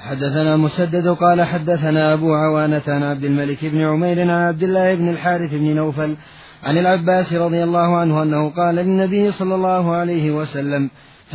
حدثنا مسدد قال حدثنا أبو عوانة عن عبد الملك بن عمير عن عبد الله بن الحارث بن نوفل عن العباس رضي الله عنه أنه قال للنبي صلى الله عليه وسلم: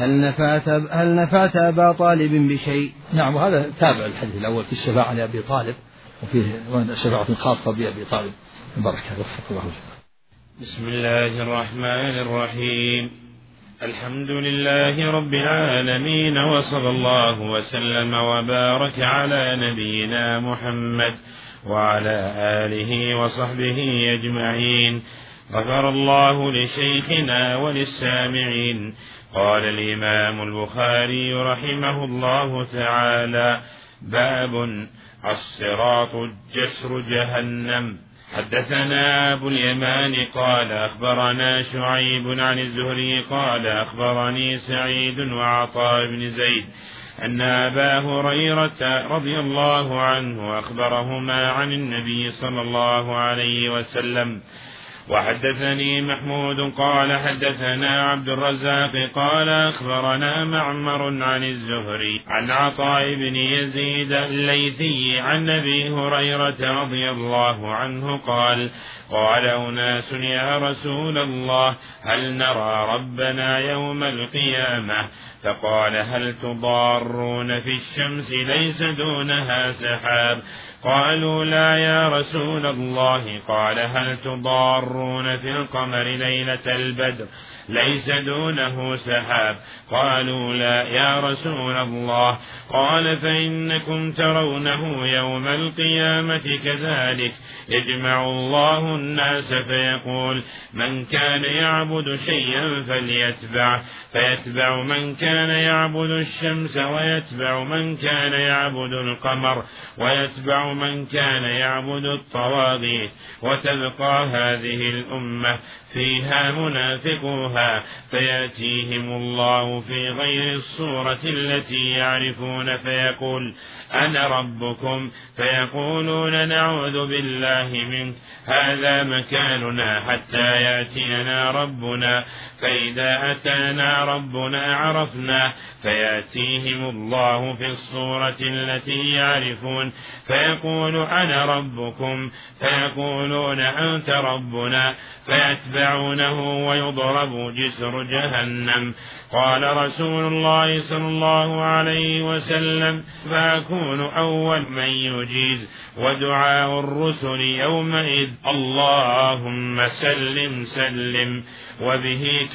هل نفعت أبا طالب بشيء؟ نعم، وهذا تابع الحديث الأول في الشفاعة لأبي طالب، وفيه شفاعة خاصة بأبي طالب. بركة وفق الله. بسم الله الرحمن الرحيم. الحمد لله رب العالمين، وصلى الله وسلم وبارك على نبينا محمد وعلى آله وصحبه أجمعين. غفر الله لشيخنا وللسامعين. قال الإمام البخاري رحمه الله تعالى: باب الصراط جسر جهنم. حدثنا أبو اليمان قال أخبرنا شعيب عن الزهري قال أخبرني سعيد وعطاء بن زيد أن أبا هريرة رضي الله عنه أخبرهما عن النبي صلى الله عليه وسلم. وحدثني محمود قال حدثنا عبد الرزاق قال أخبرنا معمر عن الزهري عن عطاء بن يزيد الليثي عن أبي هريرة رضي الله عنه قال: قال أناس: يا رسول الله، هل نرى ربنا يوم القيامة؟ فقال: هل تضارون في الشمس ليس دونها سحاب؟ قالوا: لا يا رسول الله. قال: هل تضارون في القمر ليلة البدر ليس دونه سحاب؟ قالوا: لا يا رسول الله. قال: فإنكم ترونه يوم القيامة كذلك، يجمع الله الناس فيقول: من كان يعبد شيئا فيتبع من كان يعبد الشمس، ويتبع من كان يعبد القمر، ويتبع من كان يعبد الطواغيت، وتبقى هذه الأمة فيها منافقوها، فيأتيهم الله في غير الصورة التي يعرفون فيقول: أنا ربكم، فيقولون: نعوذ بالله منك، هذا مكاننا حتى يأتينا ربنا. فإذا أتانا ربنا عرفنا، فيأتيهم الله في الصورة التي يعرفون فيقول: أنا ربكم، فيقولون: أنت ربنا، فيتبعونه ويضرب جسر جهنم. قال رسول الله صلى الله عليه وسلم: فأكون أول من يجيز، ودعاء الرسل يومئذ: اللهم سلم سلم. وبه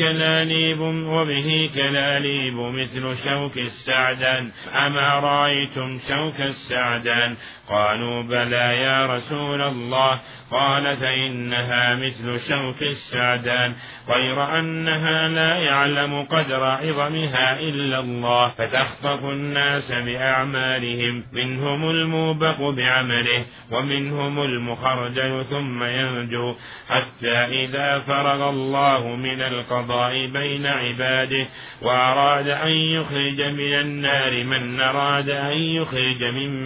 كلاليب مثل شوك السعدان. أما رأيتم شوك السعدان؟ قالوا: بلى يا رسول الله. قال: فإنها مثل شوك السعدان، غير أنها لا يعلم قدر عظمها إلا الله، فتخطف الناس بأعمالهم، منهم الموبق بعمله، ومنهم المخرجل ثم ينجو، حتى إذا فرغ الله من القضاء بين عباده وأراد أن يخرج من النار من أراد أن يخرج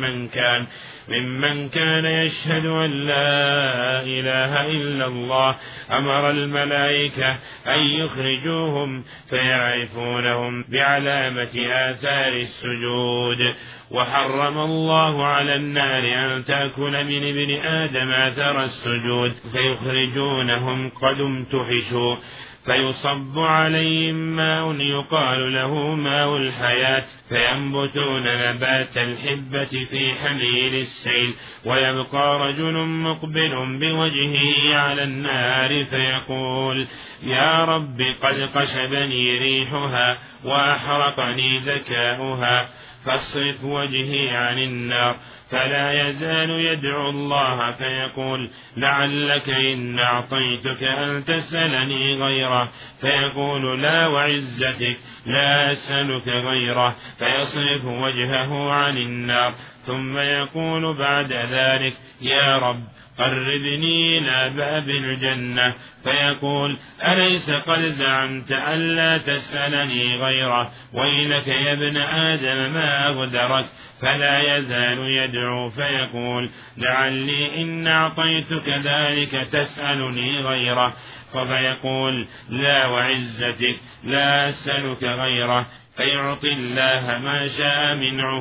ممن كان يشهد أن لا إله إلا الله، أمر الملائكة أن يخرجوهم فيعرفونهم بعلامة آثار السجود. وحرم الله على النار أن تأكل من ابن آدم أثر السجود، فيخرجونهم قد امتحشوا، فيصب عليهم ماء يقال له ماء الحياة، فينبتون نبات الحبة في حميل السيل، ويبقى رجل مقبل بوجهه على النار فيقول: يا رب، قد قشبني ريحها وأحرقني ذكاؤها، فاصرف وجهي عن النار. فلا يزال يدعو الله فيقول: لعلك إن أعطيتك أن تسألني غيره، فيقول: لا وعزتك لا أسألك غيره، فيصرف وجهه عن النار. ثم يقول بعد ذلك: يا رب، قربني إلى باب الجنة، فيقول: أليس قد زعمت ألا تسألني غيره؟ ويلك يا ابن آدم ما أغدرك. فلا يزال يدعو فيقول: لعلي إن أعطيتك ذلك تسألني غيره، فيقول: لا وعزتك لا أسألك غيره. فيعطي الله ما شاء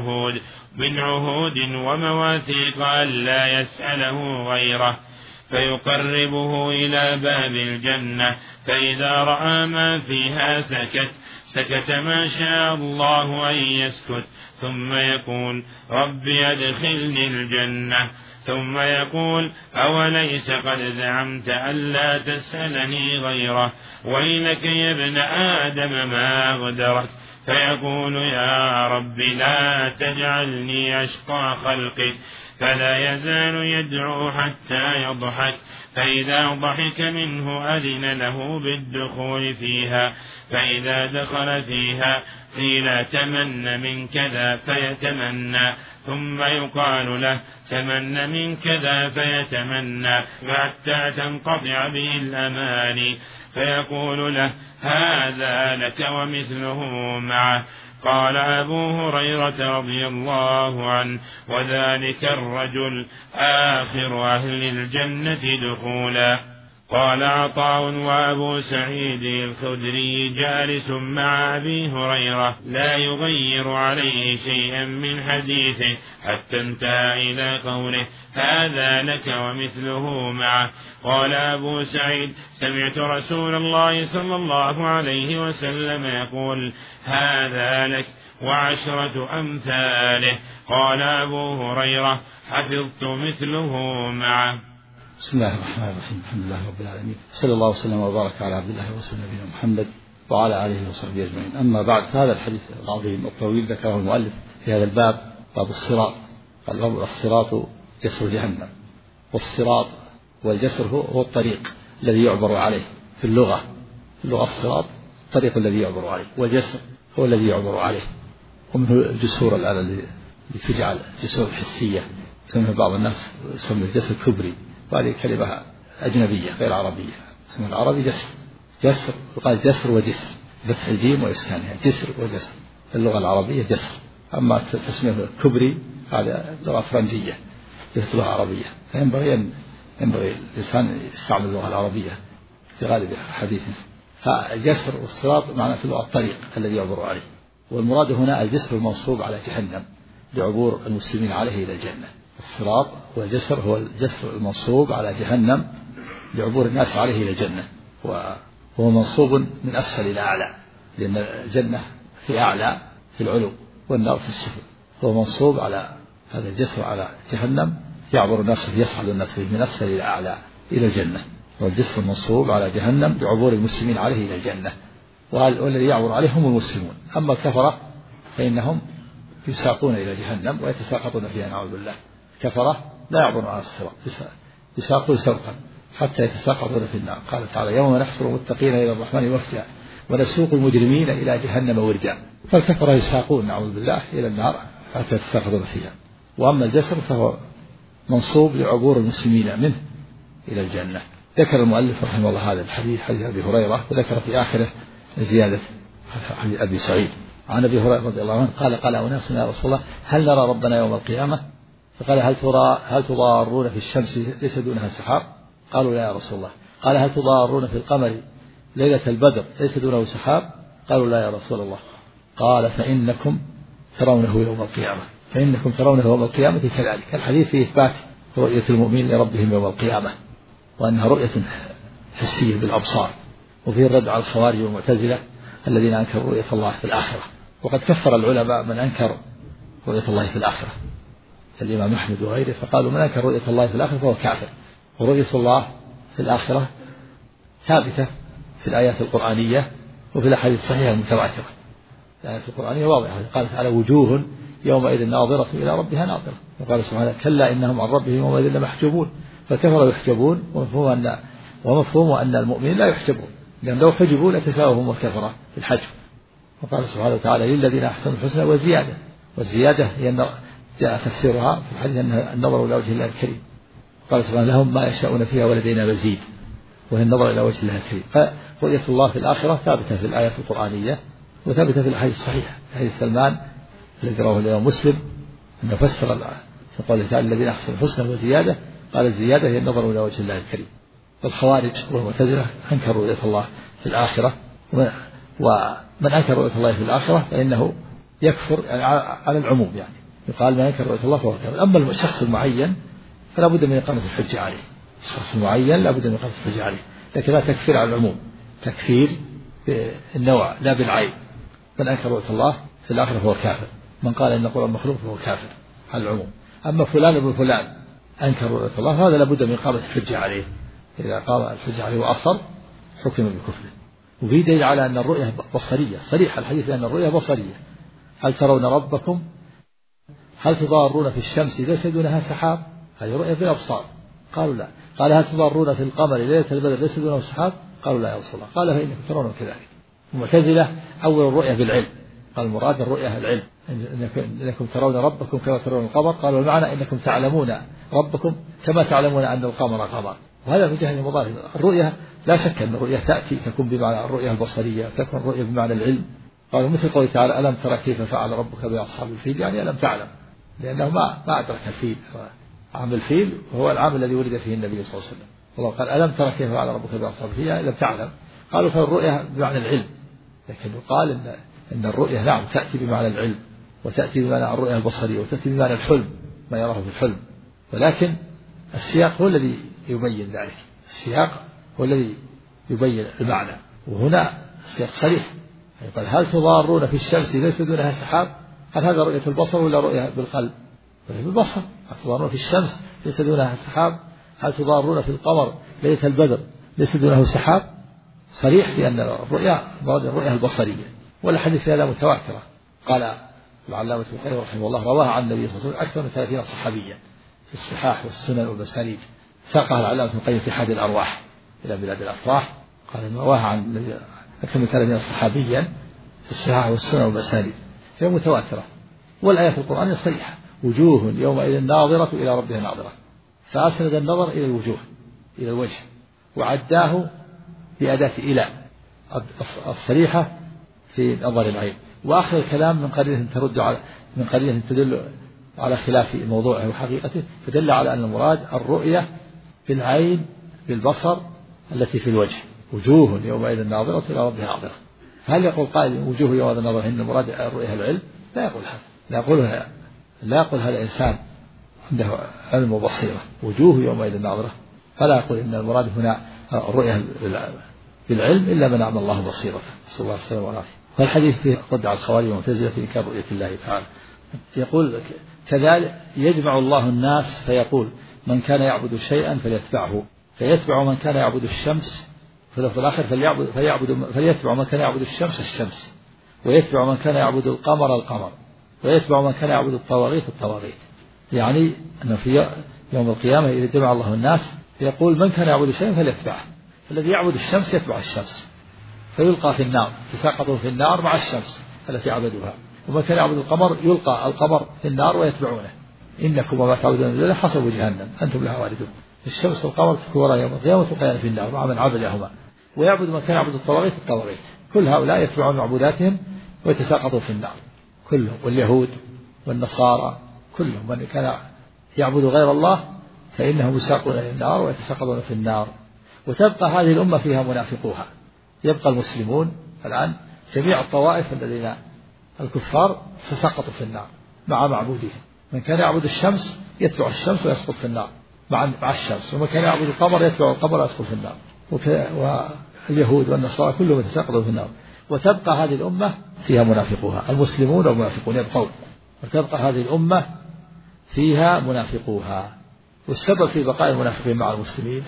من عهود ومواثيق ألا يسأله غيره، فيقربه إلى باب الجنة، فإذا رأى ما فيها سكت ما شاء الله أن يسكت، ثم يقول رب أدخلني الجنة، ثم يقول أوليس قد زعمت ألا تسألني غيره، ويلك يا ابن آدم ما أغدرك، فيقول يا رب لا تجعلني أشقى خلقك، فلا يزال يدعو حتى يضحك، فإذا ضحك منه أذن له بالدخول فيها، فإذا دخل فيها قيل تمن من كذا فيتمنى، ثم يقال له تمن من كذا فيتمنى حتى تنقطع به الأماني، فيقول له هذا لك ومثله معه. قال أبو هريرة رضي الله عنه وذلك الرجل آخر أهل الجنة دخولا. قال عطاء وأبو سعيد الخدري جالس مع أبي هريرة لا يغير عليه شيئا من حديثه حتى انتهى إلى قوله هذا لك ومثله معه. قال أبو سعيد سمعت رسول الله صلى الله عليه وسلم يقول هذا لك وعشرة أمثاله. قال أبو هريرة حفظت مثله معه. بسم الله الرحمن الرحيم. الحمد لله رب العالمين، صلى الله وسلم وبارك على عبد الله ورسوله نبينا محمد وعلى آله وصحبه أجمعين. أما بعد، فهذا الحديث العظيم الطويل ذكره المؤلف في هذا الباب، باب الصراط. قال الصراط جسر جهنم، والصراط والجسر هو الطريق الذي يعبر عليه في اللغة. الصراط الطريق الذي يعبر عليه، والجسر هو الذي يعبر عليه. ومنه الجسور الآن اللي تجعل جسور حسية، يسمى بعض الناس يسمى الجسر كبري، وهذه كلمة أجنبية غير عربية. اسمه العربي جسر يقال جسر وجسر، فتح الجيم وإسكانها، جسر وجسر. اللغة العربية جسر. أما تسميه كبري هذا لغة فرنجية ليست لغة عربية. فينبغي الإنسان يستعمل اللغة العربية في غالب حديثه. فالجسر والصراط معناه في اللغة الطريق الذي يعبر عليه، والمراد هنا الجسر المنصوب على جهنم لعبور المسلمين عليه إلى الجنة. الصراط والجسر هو الجسر المنصوب على جهنم لعبور الناس عليه إلى الجنة، وهو منصوب من أسفل إلى أعلى، لأن الجنة في أعلى في العلو والنار في السفل. هو منصوب على هذا الجسر على جهنم يعبر الناس يصعد الناس من أسفل إلى أعلى إلى الجنة. والجسر المنصوب على جهنم لعبور المسلمين عليه إلى الجنة، والذي يعبر عليه هم المسلمون. أما الكفرة فإنهم يساقون إلى جهنم ويتساقطون فيها نعوذ بالله. كفرة لا يعبرون على الصراط، يساقون سوقا حتى يتساقطون في النار. قال تعالى يوم نحشر المتقين إلى الرحمن وفدا ونسوق المجرمين إلى جهنم وردا. فالكفرة يساقون نعوذ بالله إلى النار حتى يتساقطون فيها. وأما الجسر فهو منصوب لعبور المسلمين منه إلى الجنة. ذكر المؤلف رحمه الله هذا الحديث، حديث أبي هريرة، وذكر في آخره زيادة حديث أبي سعيد عن أبي هريرة رضي الله عنه قال أناس يا رسول الله هل نرى ربنا يوم القيامة؟ فقال هل تضارون في الشمس ليس دونها سحاب؟ قالوا لا يا رسول الله. قال هل تضارون في القمر ليلة البدر ليس دونه سحاب؟ قالوا لا يا رسول الله. قال فإنكم ترونه يوم القيامة كذلك. الحديث فيه إثبات رؤية المؤمن لربهم يوم القيامة، وأنها رؤية حسية بالأبصار، وفيه الرد على الخوارج والمعتزلة الذين أنكروا رؤية الله في الآخرة. وقد كفر العلماء من أنكر رؤية الله في الآخرة، الإمام أحمد وغيره، فقالوا من أنكر رؤية الله في الآخرة فهو كافر. ورؤية الله في الآخرة ثابتة في الآيات القرآنية وفي الأحاديث الصحيحة المتواترة. الآيات القرآنية واضحة، قالت على وجوه يومئذ ناظرة إلى ربها ناظرة. وقال سبحانه كلا إنهم عن ربهم يومئذ لمحجوبون. فالكفرة يحجبون، ومفهوم أن المؤمنين لا يحجبون، لأن لو حجبوا لتساوهم الكفرة في الحجب. وقال سبحانه وتعالى للذين أحسنوا الحسنى والزيادة هي جاء تفسيرها في الحديث أنها النظر إلى وجه الله الكريم. قال سبحانه لهم ما يشاءون فيها ولدينا مزيد، وهي النظر إلى وجه الله الكريم. فرؤية الله في الآخرة ثابتة في الآيات القرآنية وثابتة في الحديث الصحيح. حديث سلمان الذي رواه الإمام مسلم أنه فسر في قوله تعالى الذين أحسنوا الحسنى وزيادة، قال الزيادة هي النظر إلى وجه الله الكريم. والخوارج والمعتزلة أنكروا رؤية الله في الآخرة، من أنكر رؤية الله في الآخرة فإنه يكفر يعني على العموم، يعني يقال من أنكر رؤية الله فهو كافر. أما الشخص المعين فلا بد من إقامة الحجة عليه، الشخص المعين لا بد من إقامة الحجة عليه، لكن لا تكفير على العموم، تكفير بالنوع لا بالعين. من أنكر رؤية الله في الآخرة فهو كافر، من قال إن القرآن مخلوق فهو كافر على العموم. أما فلان ابن فلان أنكر رؤية الله هذا لابد من إقامة الحجة عليه، إذا قام الحجة عليه وأصر حكم بكفره. وفي دليل على أن الرؤية بصرية، صريح الحديث أن الرؤية بصرية. هل ترون ربكم هل تضارون في الشمس ليس دونها سحاب؟ هذه رؤية بالأبصار. قالوا لا. قال هل تضارون في القمر ليلة البدر ليس دونه سحاب؟ قالوا لا يا رسول الله. قال فإنكم ترون كذلك. المعتزلة أول الرؤية بالعلم، قال المراد الرؤية العلم، إنكم ترون ربكم كما ترون القمر. قالوا المعنى إنكم تعلمون ربكم كما تعلمون أن القمر قمر. وهذا في جهة المضارع. الرؤية لا شك أن الرؤية تأتي تكون بمعنى الرؤية البصرية، تكون الرؤية بمعنى العلم. قالوا مثل قوله تعالى ألم ترى كيف فعل ربك بأصحاب الفيل، يعني ألم تعلم، لأنه ما أدرك الفيل. عام الفيل هو العام الذي ولد فيه النبي صلى الله عليه وسلم. الله قال ألم ترى كيف فعل ربك بأصحاب الفيل، يعني لم تعلم. قالوا فالرؤية بمعنى العلم، لكن يقال إن الرؤية نعم تأتي بمعنى العلم، وتأتي بمعنى الرؤية البصرية، وتأتي بمعنى الحلم ما يراه في الحلم. ولكن السياق هو الذي يبين ذلك، السياق هو الذي يبين المعنى. وهنا السياق صريح، قال هل تضارون في الشمس ليس دونها سحاب؟ هل هذا رؤية البصر ولا رؤية بالقلب؟ رؤية بالبصر. هل تضارون في الشمس ليس دونها سحاب؟ هل تضارون في القمر ليلة البدر ليس دونه سحاب؟ صريح في أن الرؤية البصرية. والحديث هذا متواترة. قال العلامة ابن القيم رحمه الله رواها عن النبي صلى الله عليه وسلم أكثر من 30 صحابيا في الصحاح والسنن والمسانيد، ساقها العلامة ابن القيم في حاد الأرواح إلى بلاد الأفراح. قال رواها عن أكثر من 30 صحابيا في الصحاح والسنن والمسانيد، فهي متواترة. والآيات القرآنية صريحة، وجوه يومئذ ناظرة إلى ربها ناظرة، فأسند النظر إلى الوجوه إلى الوجه، وعداه بأداة إلى الصريحة في نظر العين. وآخر الكلام من قرينة تدل على خلاف موضوعه وحقيقته، فدل على أن المراد الرؤية بالعين بالبصر التي في الوجه، وجوه يومئذ ناظرة إلى ربها ناظرة. هل يقول قائل وجوه يومئذ ناظرة إن المراد الرؤية العلم؟ لا يقول هذا، لا يقول هذا الإنسان عنده علم وبصيرة وجوه يومئذ ناظرة، فلا يقول إن المراد هنا الرؤية بالعلم إلا من أعمى الله بصيرته، صلى الله عليه وسلم والعافية. والحديث فيه رد على الخوارج والمعتزلة في إنكار رؤية الله تعالى. يقول كذلك يجمع الله الناس فيقول من كان يعبد شيئا فليتبعه، فيتبع من كان يعبد الشمس، في الآخر فليتبع من كان يعبد الشمس، ويتبع من كان يعبد القمر، ويتبع من كان يعبد الطواغيت. يعني أنه في يوم القيامة إذا جمع الله الناس يقول من كان يعبد شيئا فليتبعه، الذي يعبد الشمس يتبع الشمس فيلقى في النار، تساقط في النار مع الشمس التي عبدوها. ومن كان يعبد القمر يلقى القمر في النار ويتبعونه، إنكم وما تعبدون من دونه حصبوا جهنم أنتم لها واردون. الشمس والقمر تكورا يوم القيامة تلقيان في النار مع من عبدهما. ويعبد من كان يعبد الطواغيت، كل هؤلاء يتبعون معبوداتهم ويتساقطون في النار كلهم، واليهود والنصارى كلهم من كان يعبد غير الله فإنهم يساقون إلى النار ويتساقطون في النار. وتبقى هذه الأمة فيها منافقوها، يبقى المسلمون الآن جميع الطوائف الذين الكفار سسقطوا في النار مع معبودهم. من كان يعبد الشمس يتبع الشمس ويسقط في النار مع الشمس، ومن كان يعبد القمر يتبع القمر ويسقط في النار. واليهود والنصارى كلهم يتساقطون في النار. وتبقى هذه الأمة فيها منافقوها، المسلمون والمنافقون يبقون، وتبقى هذه الأمة فيها منافقوها. والسبب في بقاء المنافقين مع المسلمين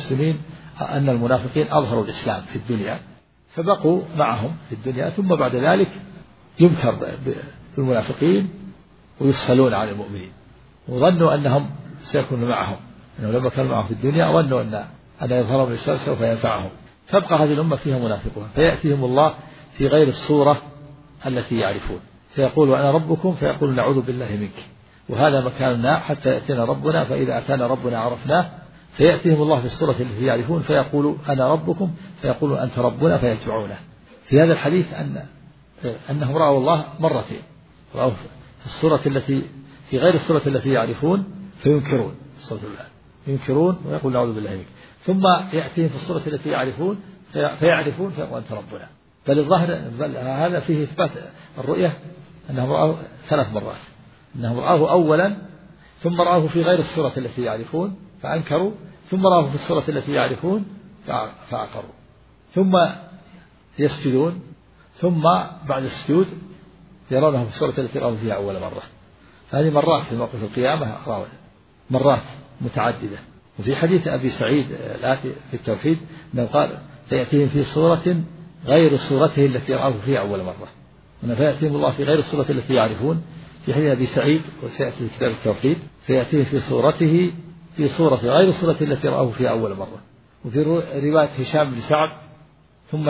أن المنافقين أظهروا الإسلام في الدنيا فبقوا معهم في الدنيا، ثم بعد ذلك يمكر بالمنافقين ويفصلون عن المؤمنين، وظنوا أنهم سيكونوا معهم، أنهم لما كانوا معهم في الدنيا ظنوا أن يظهرهم الإسلام سوف ينفعهم. تبقى هذه الأمة فيها منافقون، فيأتيهم الله في غير الصورة التي يعرفون، فيقول أنا ربكم فيقول نعوذ بالله منك، وهذا مكاننا حتى يأتينا ربنا، فإذا أتانا ربنا عرفناه. فيأتيهم الله في الصورة التي يعرفون فيقول أنا ربكم فيقول أنت ربنا فيتبعونه. في هذا الحديث أنهم رأوا الله مرتين، رأوا في الصورة التي في غير الصورة التي يعرفون فينكرون صلى الله، ينكرون ويقول نعوذ بالله منك، ثم يأتيهم في الصورة التي يعرفون فيعرفون فيقول أنت ربنا، بل الظاهر هذا فيه إثبات الرؤية أنهم رأوه 3 مرات، أنهم رأوه أولا ثم رأوه في غير الصورة التي يعرفون فأنكروا، ثم رأوه في الصورة التي يعرفون فأقروا، ثم يسجدون، ثم بعد السجود يرونه في الصورة التي رأوه فيها أول مرة. هذه مرات في موقف القيامة رأوا مرات متعددة. وفي حديث أبي سعيد الآتي في التوحيد أنه قال فيأتيهم في صورة غير صورته التي رأوه فيها أول مرة، فيأتيهم الله في غير الصورة التي يعرفون. في حديث أبي سعيد وسيأتي في كتاب التوحيد فيأتيهم في صورته في صورة غير الصورة التي رأوه فيها أول مرة. وفي رواية هشام بن سعد ثم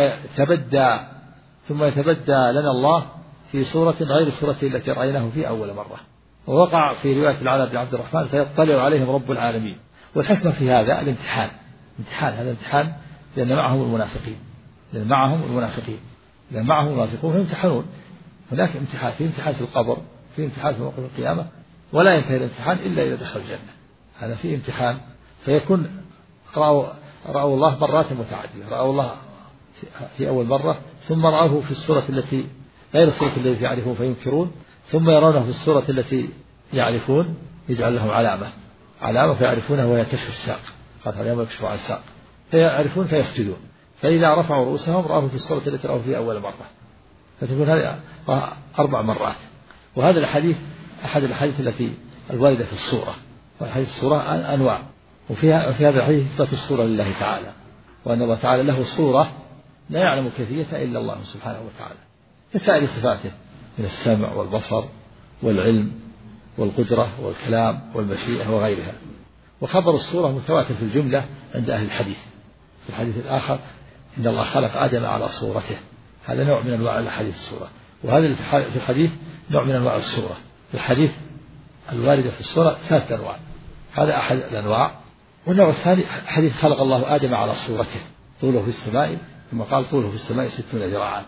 يتبدى لنا الله في صورة غير الصورة التي رأيناه فيها أول مرة. ووقع في رواية العلاء بن عبد الرحمن فيطلع عليهم رب العالمين. والحكمة في هذا الامتحان، هذا امتحان لأن معهم المنافقين، لأن معهم المنافقون فيمتحنون. هناك امتحان، في امتحان في القبر، في امتحان في موقف القيامة، ولا ينتهي الامتحان إلا إذا دخل الجنة. هذا في امتحان، فيكون رأوا الله مرات متعددة، رأوا الله في أول مرة، ثم رأوه في الصورة التي غير الصورة التي يعرفون فينكرون، ثم يرونه في الصورة التي يعرفون يجعل لهم علامة فيعرفونها وهي كشف الساق، قال اليوم يكشف عن الساق، فيعرفون فيسجدون، فإذا رفعوا رؤوسهم رأوه في الصورة التي رأوه فيها أول مرة، فتكون هذه 4 مرات. وهذا الحديث أحد الأحاديث التي الواردة في الصورة، وحديث الصورة أنواع، وفي هذا الحديث إثبات الصورة لله تعالى، وأن الله تعالى له صورة لا يعلم كيفيتها إلا الله سبحانه وتعالى، كسائر صفاته من السمع والبصر والعلم والقدرة والكلام والمشيئة وغيرها. وخبر الصورة متواتر في الجملة عند أهل الحديث. في الحديث الآخر إن الله خلق آدم على صورته، هذا نوع من أنواع الحديث الصورة، وهذا في الحديث نوع من أنواع الصورة. الحديث الواردة في الصورة 3 أنواع، هذا أحد الأنواع. والنوع الثاني حديث خلق الله آدم على صورته، طوله في السماء، ثم قال طوله في السماء 60 ذراعا.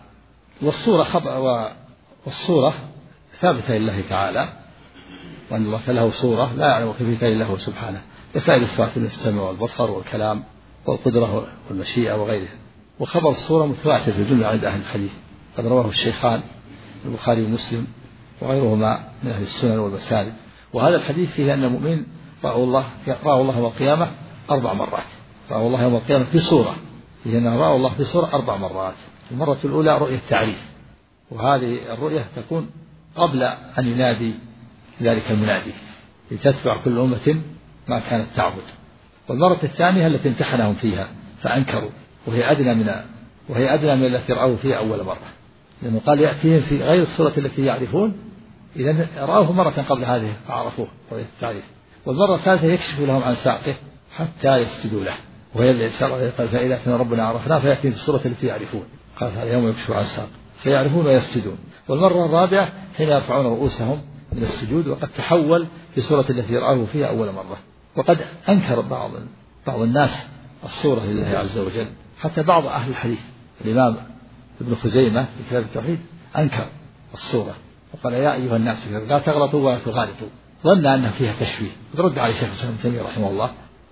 والصورة ثابتة لله تعالى، وأن الله له صورة لا يعلم كيفيتها إلا هو سبحانه، كسائر الصفات من السمع والبصر والكلام والقدرة والمشيئة وغيرها. وخبر الصورة متواتر في الجملة عند أهل الحديث، قد رواه الشيخان البخاري ومسلم وغيرهما من أهل السنن والمساند. وهذا الحديث فيه أن المؤمن رأوا الله يوم القيامة 4 مرات، رأوا الله يوم القيامة في صورة، فيه أنه رأوا الله في صورة 4 مرات. المرة الأولى رؤية تعريف، وهذه الرؤية تكون قبل أن ينادي ذلك المنادي لتتبع كل أمة ما كانت تعبد. والمرة الثانية التي امتحنهم فيها فأنكروا، وهي أدنى من التي رأوه فيها أول مرة، لأنه قال يأتيهم في غير الصورة التي يعرفون، إذا رأوه مرة قبل هذه فعرفوه رؤية التعريف. والمرة الثالثة يكشف لهم عن ساقه حتى يسجدوا له، وهي الإشارة قال فإذا كان ربنا عرفناه فيأتيهم في الصورة التي يعرفون، قال هذا يوم يكشف عن ساق فيعرفون ويسجدون. والمرة الرابعة حين يرفعون رؤوسهم من السجود، وقد تحول في الصورة التي رأوه فيها أول مرة. وقد أنكر بعض الناس الصورة لله عز وجل، حتى بعض أهل الحديث، الإمام ابن خزيمة في كتاب التوحيد أنكر الصورة وقال يا أيها الناس لا تغلطوا ولا تغالطوا، ظن أنها فيها تشبيه. رد عليه شيخ الإسلام ابن تيمية رحمه الله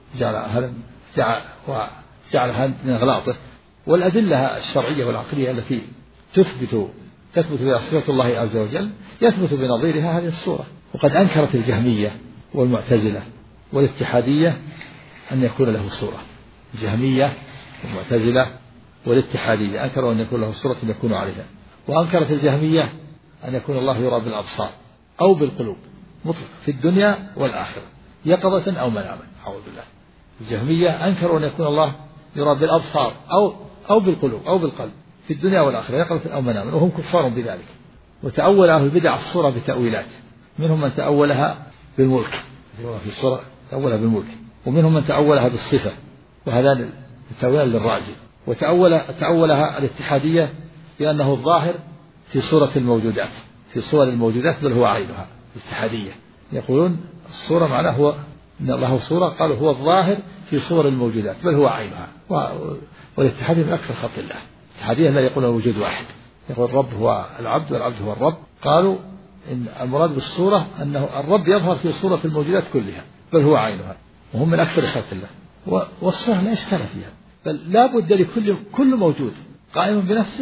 جعلها من أغلاطه. والأدلة الشرعية والعقلية التي تثبت بها صفة الله عز وجل يثبت بنظيرها هذه الصورة. وقد أنكرت الجهمية والمعتزلة والاتحادية أن يكون له صورة. الجهمية والمعتزلة والاتحادية أنكروا أن يكون له صورة يكون عليها. وأنكرت الجهمية أن يكون الله يرى بالأبصار أو بالقلوب مطلق في الدنيا والآخرة، يقظة أو مناما، أعوذ بالله. الجهمية أنكروا أن يكون الله يرى بالأبصار أو بالقلوب أو بالقلب في الدنيا والآخرة، يقظة أو مناما، وهم كفار بذلك. وتأول أهل البدع الصورة بتأويلات، منهم من تأولها بالملك، في الصورة تأولها بالملك، ومنهم من تأولها بالصفة، وهذا التأويل للرازي. وتأولها الاتحادية بأنه الظاهر في صورة الموجودات، في صور الموجودات بل هو عينها. الاتحادية يقولون الصورة معناه هو إن الله صورة، قالوا هو الظاهر في صور الموجودات بل هو عينها. والاتحادية من أكثر خلق الله. الاتحادية لا يقولون وجود واحد، يقول الرب هو العبد والعبد هو الرب. قالوا إن المراد بالصورة أنه الرب يظهر في صورة الموجودات كلها بل هو عينها، وهم من أكثر خلق الله. والصورة لا إشكال فيها، بل لا بد لكل موجود قائم بنفسه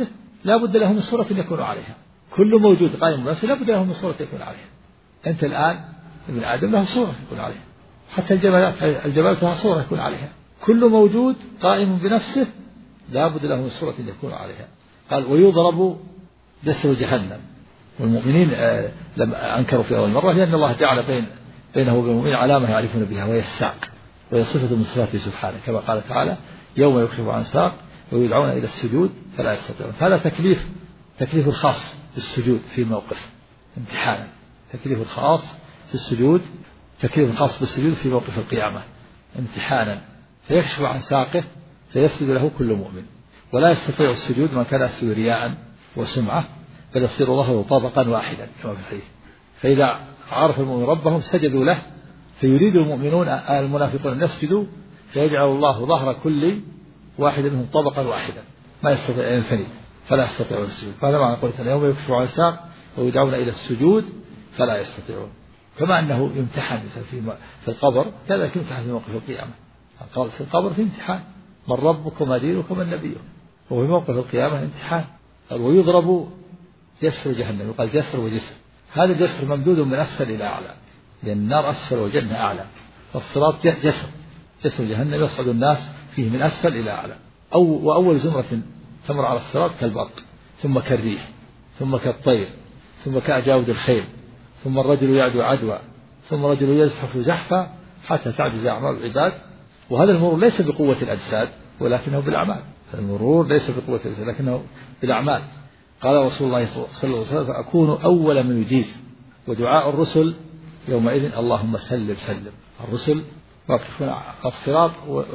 لا بد له من صورة يكون عليها. كل موجود قائم بس لا بد له من صورة يكون عليها. أنت الآن ابن آدم له صورة يكون عليها، حتى الجبال لها صورة يكون عليها. كل موجود قائم بنفسه لا بد له من صورة يكون عليها. قال ويضرب جسر جهنم. والمؤمنين لما أنكروا في أول مرة لأن الله جعل بينه وبين المؤمنين علامة يعرفون بها وهي الساق، وهي صفة من صفاته سبحانه، كما قال تعالى يوم يكشف عن ساق ويدعون إلى السجود فلا يستطيعون. هذا تكليف الخاص بالسجود في موقف امتحانا، تكليف الخاص في السجود، تكليف الخاص بالسجود في موقف القيامة امتحانا، فيكشف عن ساقه فيسجد له كل مؤمن، ولا يستطيع السجود من كان يسجد رياء وسمعة، بل يصير ظهره طابقا واحدا كما في الحديث. فإذا عرف المؤمن ربهم سجدوا له، فيريد المؤمنون المنافقون أن يسجدوا فيجعل الله ظهر كل واحد منهم طبقا واحدا ما يستطيع أن ينفرد فلا يستطيعون السجود. فهذا معنى قلت اليوم يكشف عن ساق ويدعون إلى السجود فلا يستطيعون. كما أنه يمتحن في القبر كذلك يمتحن في موقف القيامة. في القبر في امتحان، من ربك وما دينك ومن نبيك، وفي موقف القيامة امتحان. ويضرب جسر جهنم، يقال جسر وجسر. هذا الجسر ممدود من أسفل إلى أعلى، لأن النار أسفل والجنة أعلى، فالصراط جسر جهنم يصعد الناس فيه من أسفل إلى أعلى. وأول زمرة تمر على الصراط كالبرق، ثم كالريح، ثم كالطير، ثم كأجاود الخيل، ثم الرجل يعدو عدوى، ثم الرجل يزحف زحفا حتى تعجز أعمال العباد. وهذا المرور ليس بقوة الأجساد ولكنه بالأعمال، المرور ليس بقوة الأجساد لكنه بالأعمال. قال رسول الله صلى الله عليه وسلم فأكون أول من يجيز. ودعاء الرسل يومئذ اللهم سلم سلم. الرسل واقفون على الصراط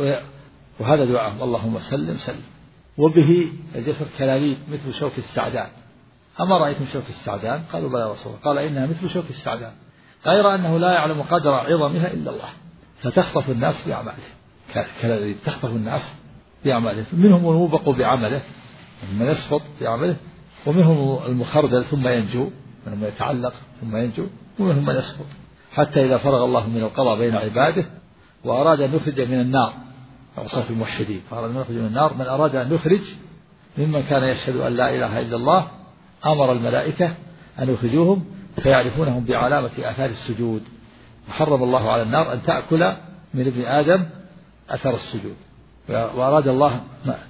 وهذا دعاءهم اللهم سلم سلم. وبه الجسر كلاليب مثل شوك السعدان. أما رأيتم شوك السعدان؟ قالوا بلى يا رسول الله. قال إنها مثل شوك السعدان، غير أنه لا يعلم قدر عظمها إلا الله، فتخطف الناس بأعماله. كلاليب تخطف الناس بأعماله، منهم الموبق بعمله من يسقط بعمله، ومنهم المخردل ثم ينجو، منهم يتعلق ثم ينجو، ومنهم من يسقط، حتى إذا فرغ الله من القضاء بين عباده وأراد أن يخرج من النار أوصاف الموحدين، فأراد أن يخرج من النار من أراد أن يخرج ممن كان يشهد أن لا إله إلا الله أمر الملائكة أن يخرجوهم فيعرفونهم بعلامة آثار السجود. وحرم الله على النار أن تأكل من ابن آدم أثر السجود. وأراد الله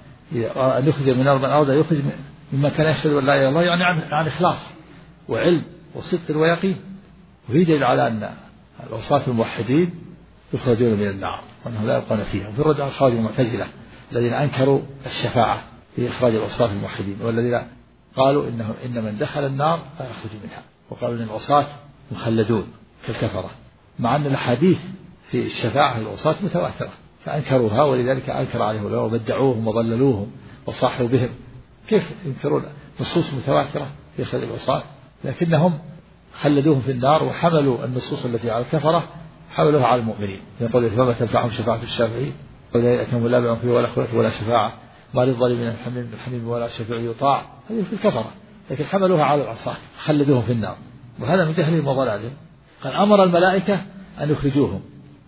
أن يخرج من النار من أراد أن يخرج مما كان يشهد أن لا إله إلا الله، يعني عن إخلاص وعلم وصدق ويقين. وفي دليل على أن الأوصاف الموحدين يخرجون من النار وأنهم لا يبقون فيها. وفي الرد على الخوارج المعتزلة الذين أنكروا الشفاعة في إخراج الأوصاف الموحدين، والذين قالوا إن من دخل النار لا يخرج منها، وقالوا إن العصاة مخلدون كالكفرة، مع أن الأحاديث في الشفاعة العصاة متواترة، فأنكروها ولذلك أنكر عليهم الله وبدعوهم وضللوهم وصاحوا بهم. كيف ينكرون نصوص متواترة في إخراج العصاة؟ لكنهم خلدوهم في النار وحملوا النصوص التي على الكفرة حملوها على المؤمنين. يقول فما تنفعهم شفاعة الشافعين وذلكهم لا بيع فيه ولا خلة ولا شفاعة ما للظالمين من حميم ولا شفيع يطاع. هذه في الكفرة، لكن حملوها على العصاة خلدوهم في النار، وهذا من جهلهم وضلالهم. قال أمر الملائكة أن يخرجوهم.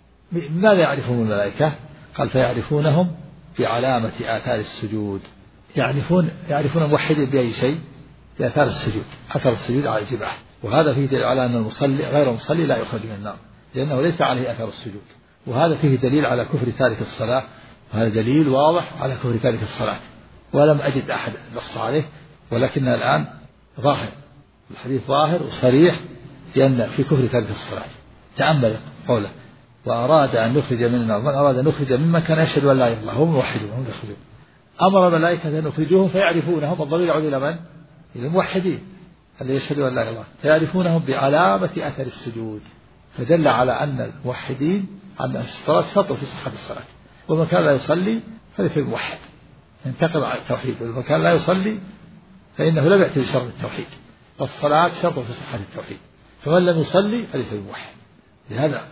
ماذا يعرفون الملائكة؟ قال فيعرفونهم بعلامة آثار السجود. يعرفون الموحدين بأي شيء؟ بآثار السجود، أثر السجود على الجباه. وهذا فيه دليل على أن المصلي غير المصلي لا يخرج من النار، لأنه ليس عليه أثر السجود. وهذا فيه دليل على كفر تارك الصلاة، وهذا دليل واضح على كفر تارك الصلاة، ولم أجد أحد نص عليه، ولكنها الآن ظاهر، الحديث ظاهر وصريح في كفر تارك الصلاة. تأمل قوله وأراد أن يخرج من النار من أراد أن يخرج ممن كان يشهد أن لا إله إلا الله، هم موحدون هم يخرجون. أمر الملائكة أن يخرجوهم فيعرفونهم، الضمير يعود إلى من؟ إلى الموحدين الذين يشهدون أن لا إله إلا الله، فيعرفونهم بعلامة أثر السجود. فدل على أن الموحدين أن الصلاة شرط في صحة الصلاة، ومن كان لا يصلي فليس بموحد، ينتقل على التوحيد. ومن كان لا يصلي فإنه لم يأتي بشرط التوحيد، والصلاة شرط في صحة التوحيد، فمن لم يصلي فليس بموحد. لهذا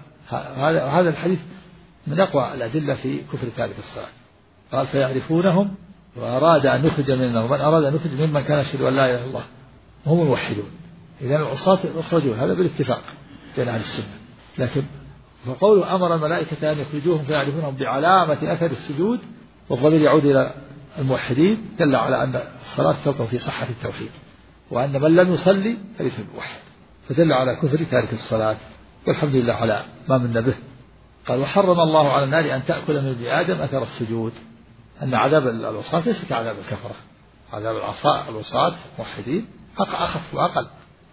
هذا الحديث من أقوى الأدلة في كفر تارك الصلاة. قال فيعرفونهم وأراد أن يخرج من النار من أراد أن يخرج ممن كان يشهد أن لا إله إلا الله هم الموحدون. إذن العصاة يخرجون، هذا بالاتفاق بين أهل السنة. لكن فقوله أمر الملائكة أن يخرجوهم فيعرفونهم بعلامة أثر السجود، والضمير يعود الموحدين دل على أن الصلاة توقف في صحة التوحيد، وأن من لم يصلي فليس بموحد، فدل على كفر تارك الصلاة. والحمد لله على ما من به. قال وحرم الله على النار أن تأكل من ابن آدم أثر السجود، أن عذاب العصاة ليس كعذاب الكفرة، عذاب العصاة الموحدين أخف وأقل.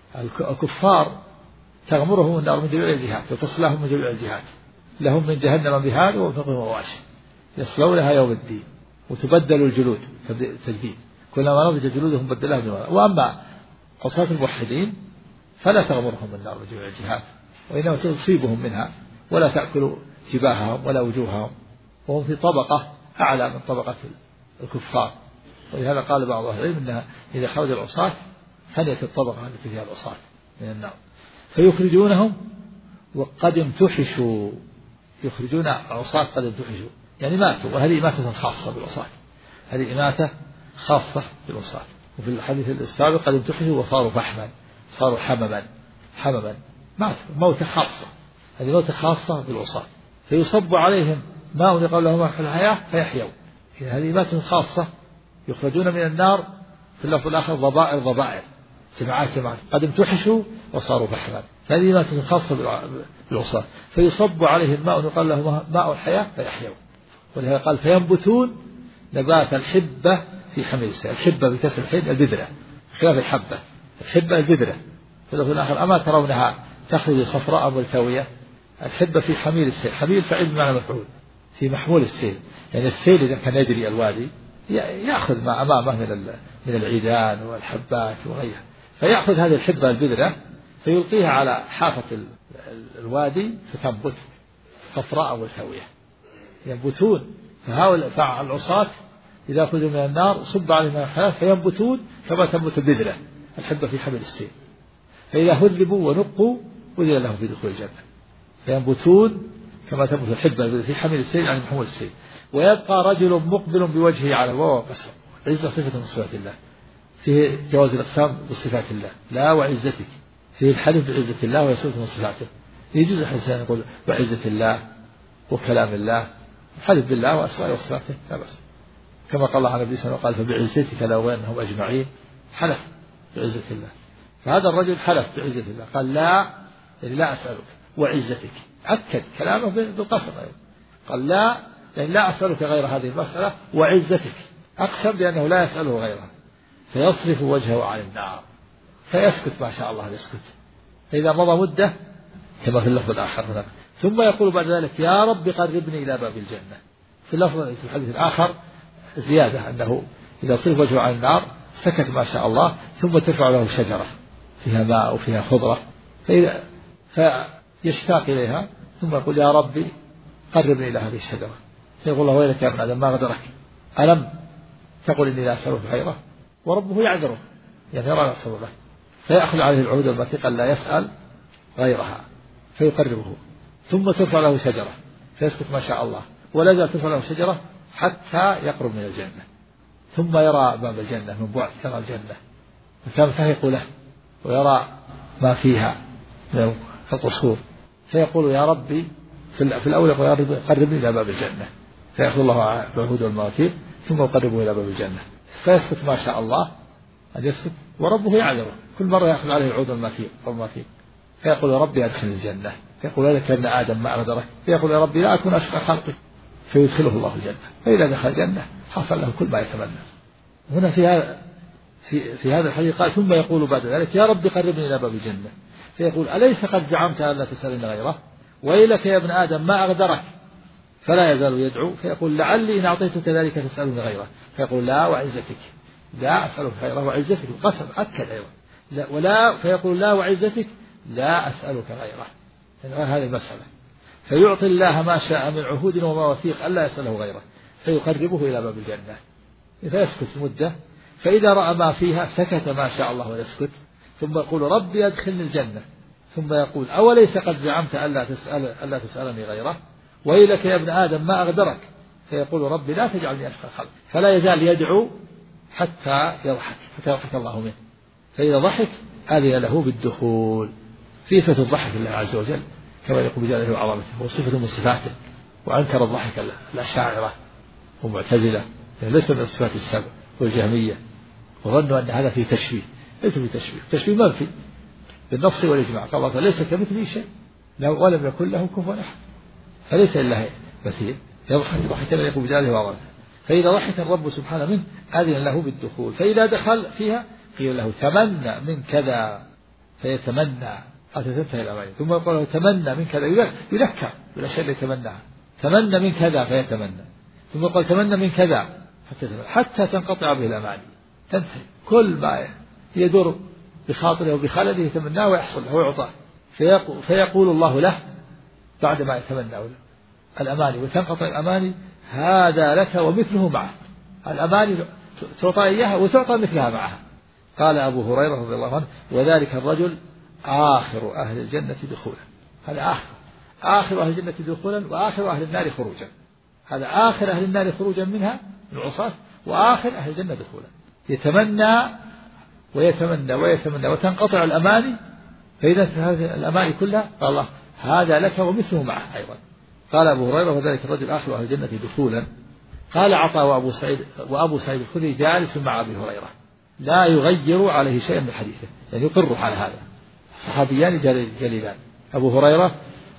الكفار تغمرهم النار من جميع الجهات وتصلهم من جميع الجهات، لهم من جهنم مهاد ومن فوقهم غواش يصلونها يوم الدين، وتبدل الجلود تجديد، كلما نضجت جلودهم بدلها بنار. وأما عصاة الموحدين فلا تغمرهم النار من جميع الجهات، وإنما تصيبهم منها ولا تأكل جباههم ولا وجوههم، وهم في طبقة أعلى من طبقة الكفار. ولهذا قال بعض أهل العلم أنها إذا خرج العصاة ثنيت الطبقة التي فيها العصاة من النار، فيخرجونهم وقد امتحشوا، يخرجون عصاة قد امتحشوا يعني ماتوا، وهذه إماتة خاصة بالعصاة، هذه إماتة خاصة بالعصاة. وفي الحديث السابق قد امتحشوا وصاروا فحما، صاروا حمما ماتوا موتة خاصة، هذه موتة خاصة بالعصاة. فيصب عليهم ماء يقال لهم في الحياة فيحيوا، هذه إماتة خاصة. يخرجون من النار في اللفظ الآخر ضبائر جماعات قد امتحشوا وصاروا فحما، هذه إماتة خاصة بالعصاة. فيصب عليهم ماء يقال له ماء الحياة فيحيوا. ولهذا قال فينبتون نبات الحبة في حمل السيل، الحبة بكسر الحين البذرة، خلاف الحبة، الحبة البذرة. في اللفظ الآخر أما ترونها تخرج صفراء ملتوية، الحبة في حميل السيل، حميل فعيل بمعنى مفعول، في محمول السيل، يعني السيل إذا كان يجري الوادي يأخذ ما أمامه من العيدان والحبات وغيرها، فيأخذ هذه الحبة البذرة فيلقيها على حافة الوادي فتنبت صفراء ملتوية، ينبتون. فهؤلاء العصاة إذا أخذوا من النار صب عليهم الحياة فينبتون كما تنبت البذرة الحبة في حمل السيل، فإذا هذبوا ونقوا أذن لهم في دخول الجنة. فينبتون كما تنبت الحبة في حمل السيل يعني محمول السيل. ويبقى رجل مقبل بوجهه على الواو قسم، عزة صفة من صفات الله، فيه جواز الأقسام بصفات الله لا وعزتك، فيه الحلف بعزة الله ويصفة من صفاته. يجوز الإنسان يقول وعزة الله وكلام الله، الحلف بالله وأسمائه وصفاته لا بأس، كما قال الله عن النبي صلى الله عليه وسلم قال فبعزتك لأغوينهم أجمعين، حلف بعزة الله. فهذا الرجل حلف بعزة الله، قال لا يعني لا أسألك وعزتك، أكد كلامه بالقسم، قال لا يعني لا أسألك غير هذه المسألة وعزتك، أقسم بأنه لا يسأله غيرها، فيصرف وجهه عن النار فيسكت ما شاء الله يسكت. فإذا مضى مدة كما في اللفظ الآخر هنا ثم يقول بعد ذلك يا رب قربني إلى باب الجنة. في اللفظ في الحديث الآخر زيادة أنه إذا صرف وجهه عن النار سكت ما شاء الله، ثم ترفع له شجرة فيها ماء وفيها خضرة فيشتاق إليها، ثم يقول يا ربي قربني إلى هذه الشجرة، فيقول الله ويلك يا ابن آدم ما غدرك ألم تقول إني لا أسألك غيره، وربه يعذره يعني يرى نفسه له، فيأخذ عليه العهود المثيق لا يسأل غيرها فيقربه، ثم ترفع له شجرة فيسكت ما شاء الله، ولا زال ترفع له شجرة حتى يقرب من الجنة، ثم يرى باب الجنة من بعد كما الجنة فتنفهق له ويرى ما فيها من القصور، فيقول يا ربي في الأول يقول يا ربي قربني إلى باب الجنة، فيأخذ الله العهود والمواثيق ثم يقربه إلى باب الجنة، فيسكت ما شاء الله أن يسكت، وربه يعذره كل مرة يأخذ عليه العهود والمواثيق، فيقول يا ربي أدخل الجنة، فيقول لك يا ابن آدم ما أغدرك، فيقول يا ربي لا أكون أشقى خلقي، فيدخله الله الجنة، فإذا دخل الجنة حصل له كل ما يتمنى. هنا في هذا الحديث قال ثم يقول بعد ذلك يا رب قربني إلى باب الجنة، فيقول أليس قد زعمت أن لا تسألني غيره، ويلك يا ابن آدم ما أغدرك، فلا يزال يدعو، فيقول لعلي إن أعطيتك ذلك تسألني غيره، فيقول لا وعزتك لا أسألك غيره، وعزتك قسم أكد أيضا لا، ولا فيقول لا وعزتك لا أسألك غيره، يعني غير هذه المسألة، فيعطي الله ما شاء من عهود ومواثيق ألا يسأله غيره، فيقربه إلى باب الجنة، فيسكت مدة، فإذا رأى ما فيها سكت ما شاء الله ويسكت، ثم يقول ربي أدخلني الجنة، ثم يقول أوليس قد زعمت ألا تسألني غيره، ويلك يا ابن آدم ما أغدرك، فيقول ربي لا تجعلني أشقى الخلق، فلا يزال يدعو حتى يضحك حتى يضحك الله منه، فإذا ضحك أذن له بالدخول. في صفة الضحك لله عز وجل كما يقول بجلاله وعظمته، هو صفة من صفاته، وأنكر الضحك الأشاعرة ومعتزلة ليس من الصفات السبع والجهمية وظنوا أن هذا فيه تشبيه. ليس فيه تشبيه، تشبيه منفي بالنص والإجماع. قال الله ليس كمثله شيء ولم يكن له كفوا أحد، فليس إلا مثيل يضحك ضحكا لا يقوم بجلاله وعظمته. فإذا ضحك الرب سبحانه منه أذن له بالدخول، فإذا دخل فيها قيل له تمنى من كذا فيتمنى حتى تنتهي الأماني. ثم يقول له تمنى من كذا، يذكر بالأشياء اللي يتمناها، تمنى من كذا فيتمنى. ثم يقول تمنى من كذا حتى تنقطع به الأماني، تنتهي كل ما يدور بخاطره وبخلده يتمناه ويحصل له ويعطاه. فيقول الله له بعد ما يتمنى له الأماني وتنقطع الأماني هذا لك ومثله معه. الأماني تعطى إياها وتعطى مثلها معها. قال أبو هريرة رضي الله عنه وذلك الرجل آخر أهل الجنة دخولا. هذا آخر أهل الجنة دخولا وآخر أهل النار خروجا. هذا آخر أهل النار خروجا منها من العصاة وآخر أهل الجنة دخولا. يتمنى ويتمنى ويتمنى وتنقطع الأماني، فإذا هذه الأماني كلها قال الله هذا لك ومثله معه أيضا. قال أبو هريرة وذلك الرجل آخر أهل الجنة دخولا. قال عطاء وأبو سعيد الخدري جالس مع أبي هريرة لا يغير عليه شيئا من حديثه، يعني يقر على هذا. صحابيان جليلان أبو هريرة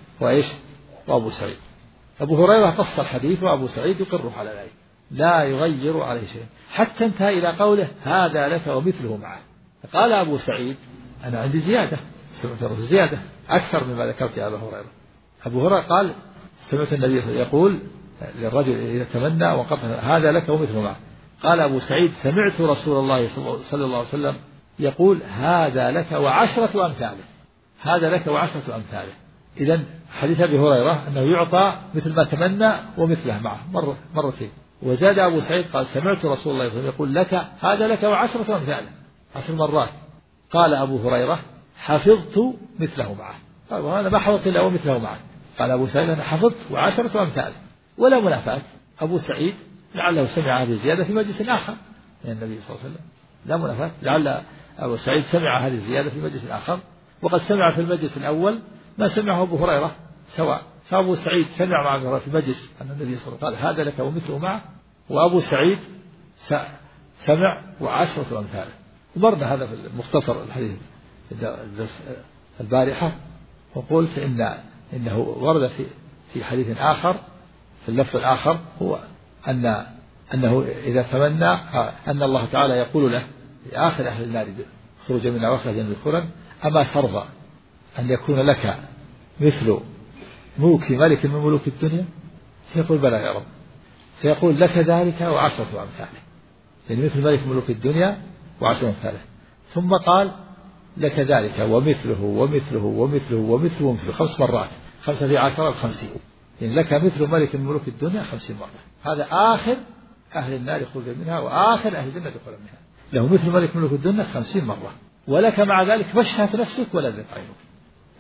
وأبو سعيد. أبو هريرة قص الحديث وأبو سعيد يقر على ذلك لا يغير عليه شيئا، حتى انتهى إلى قوله هذا لك ومثله معه. قال أبو سعيد أنا عندي زيادة، سمعت زيادة أكثر مما ذكرت يا أبا هريرة. أبو هريرة قال سمعت النبي يقول للرجل إذا تمنى وقفل هذا لك ومثله معه. قال أبو سعيد سمعت رسول الله صلى الله عليه وسلم يقول هذا لك وعشرة أمثاله، هذا لك وعشرة أمثاله. إذن حديث أبي هريرة أنه يعطى مثل ما تمنى ومثله معه مرتين. وزاد أبو سعيد قال سمعت رسول الله صلى الله عليه وسلم يقول لك هذا لك وعشرة أمثاله، 10 مرات. قال أبو هريرة حفظت مثله معه. قال أنا ما حفظت إلا ومثله معه. قال أبو سعيد أنا حفظت وعشرة أمثاله. ولا منافاة، أبو سعيد لعله سمع هذه الزيادة في مجلس آخر من النبي صلى الله عليه وسلم، لا منافاة، لعل أبو سعيد سمع هذه الزيادة في مجلس آخر وقد سمع في المجلس الأول ما سمعه أبو هريرة سواء. فأبو سعيد سمع مع أبو هريرة في مجلس أن النبي صلى الله عليه وسلم قال هذا لك ومثله معه، وأبو سعيد سمع وعشرة أمثاله. ومرنا هذا في المختصر الحديث البارحة، وقلت إنه ورد في حديث آخر في اللفظ الآخر هو أنه إذا تمنى أن الله تعالى يقول له في آخر أهل النار خروج منها وأخرج من الخرم أما ترضى أن يكون لك مثل ملك ملك من ملوك الدنيا؟ فيقول بلى يا رب. فيقول لك ذلك وعشرة أمثاله، يعني مثل ملك ملوك الدنيا وعشرة أمثاله. ثم قال لك ذلك ومثله ومثله ومثله ومثله ومثله 5 مرات، 5 في 10 50، يعني لك مثل ملك من ملوك الدنيا 50 مرة. هذا آخر أهل النار خروجا منها وآخر أهل الجنة دخولا منها. له مثل ملك ملوك الدنيا 50 مرة، ولك مع ذلك فاشتهت نفسك ولذت عينك.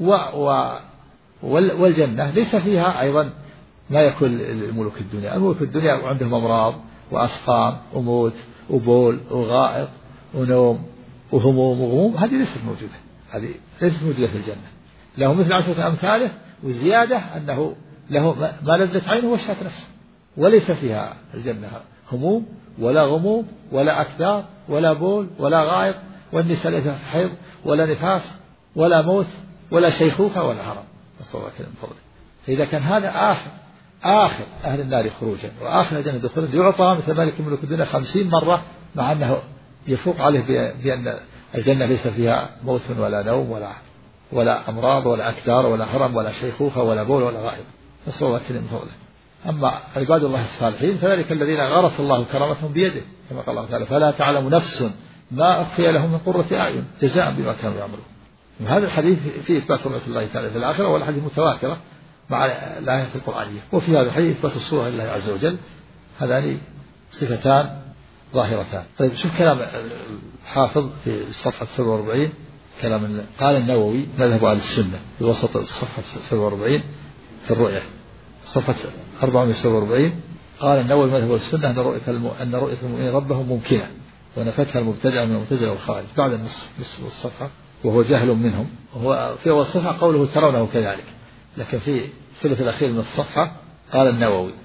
والجنة ليس فيها أيضا ما يكون الملوك الدنيا. الملوك الدنيا عندهم أمراض وأسقام وموت وبول وغائط ونوم وهموم وغموم، هذه ليست موجودة، هذه ليست موجودة في الجنة. له مثل 10 أمثاله وزيادة أنه له ما لذت عينه واشتهت نفسه. وليس فيها الجنة هموم ولا غموم ولا أكدار ولا بول ولا غائط، والنساء ليس في حيض ولا نفاس ولا موت ولا شيخوخة ولا هرم، نسأل الله من فضله. فإذا كان هذا آخر أهل النار خروجا وآخر الجنة دخولا يعطى مثل مالك ملوك الدنيا 50 مرة، مع أنه يفوق عليه بأن الجنة ليس فيها موت ولا نوم ولا أمراض ولا أكدار ولا هرم ولا شيخوخة ولا بول ولا غائط، نسأل الله من فضله. أما عباد الله الصالحين فذلك الذين غرس الله كرامتهم بيده، كما قال الله تعالى فلا تعلم نفس ما أخفي لهم من قرة أعين جزاء بما كانوا يعملون. هذا الحديث فيه إثبات رؤية الله تعالى في الآخرة، والحديث متواترة مع الآيات القرآنية. وفي هذا الحديث إثبات الصورة لله عز وجل، هذان صفتان ظاهرتان. طيب شوف كلام الحافظ في الصفحة 47، كلام قال النووي مذهب أهل السنة في وسط الصفحة 47 في الرؤية، صفحة 447 قال النووي مذهب السنة أن رؤية المؤمنين ربهم ممكنة، ونفتها المبتدع من المبتدع والخارج بعد نصف الصفحة، وهو جهل منهم. وهو في أول الصفحة قوله ترونه كذلك، لكن في الثلث الأخير من الصفحة قال النووي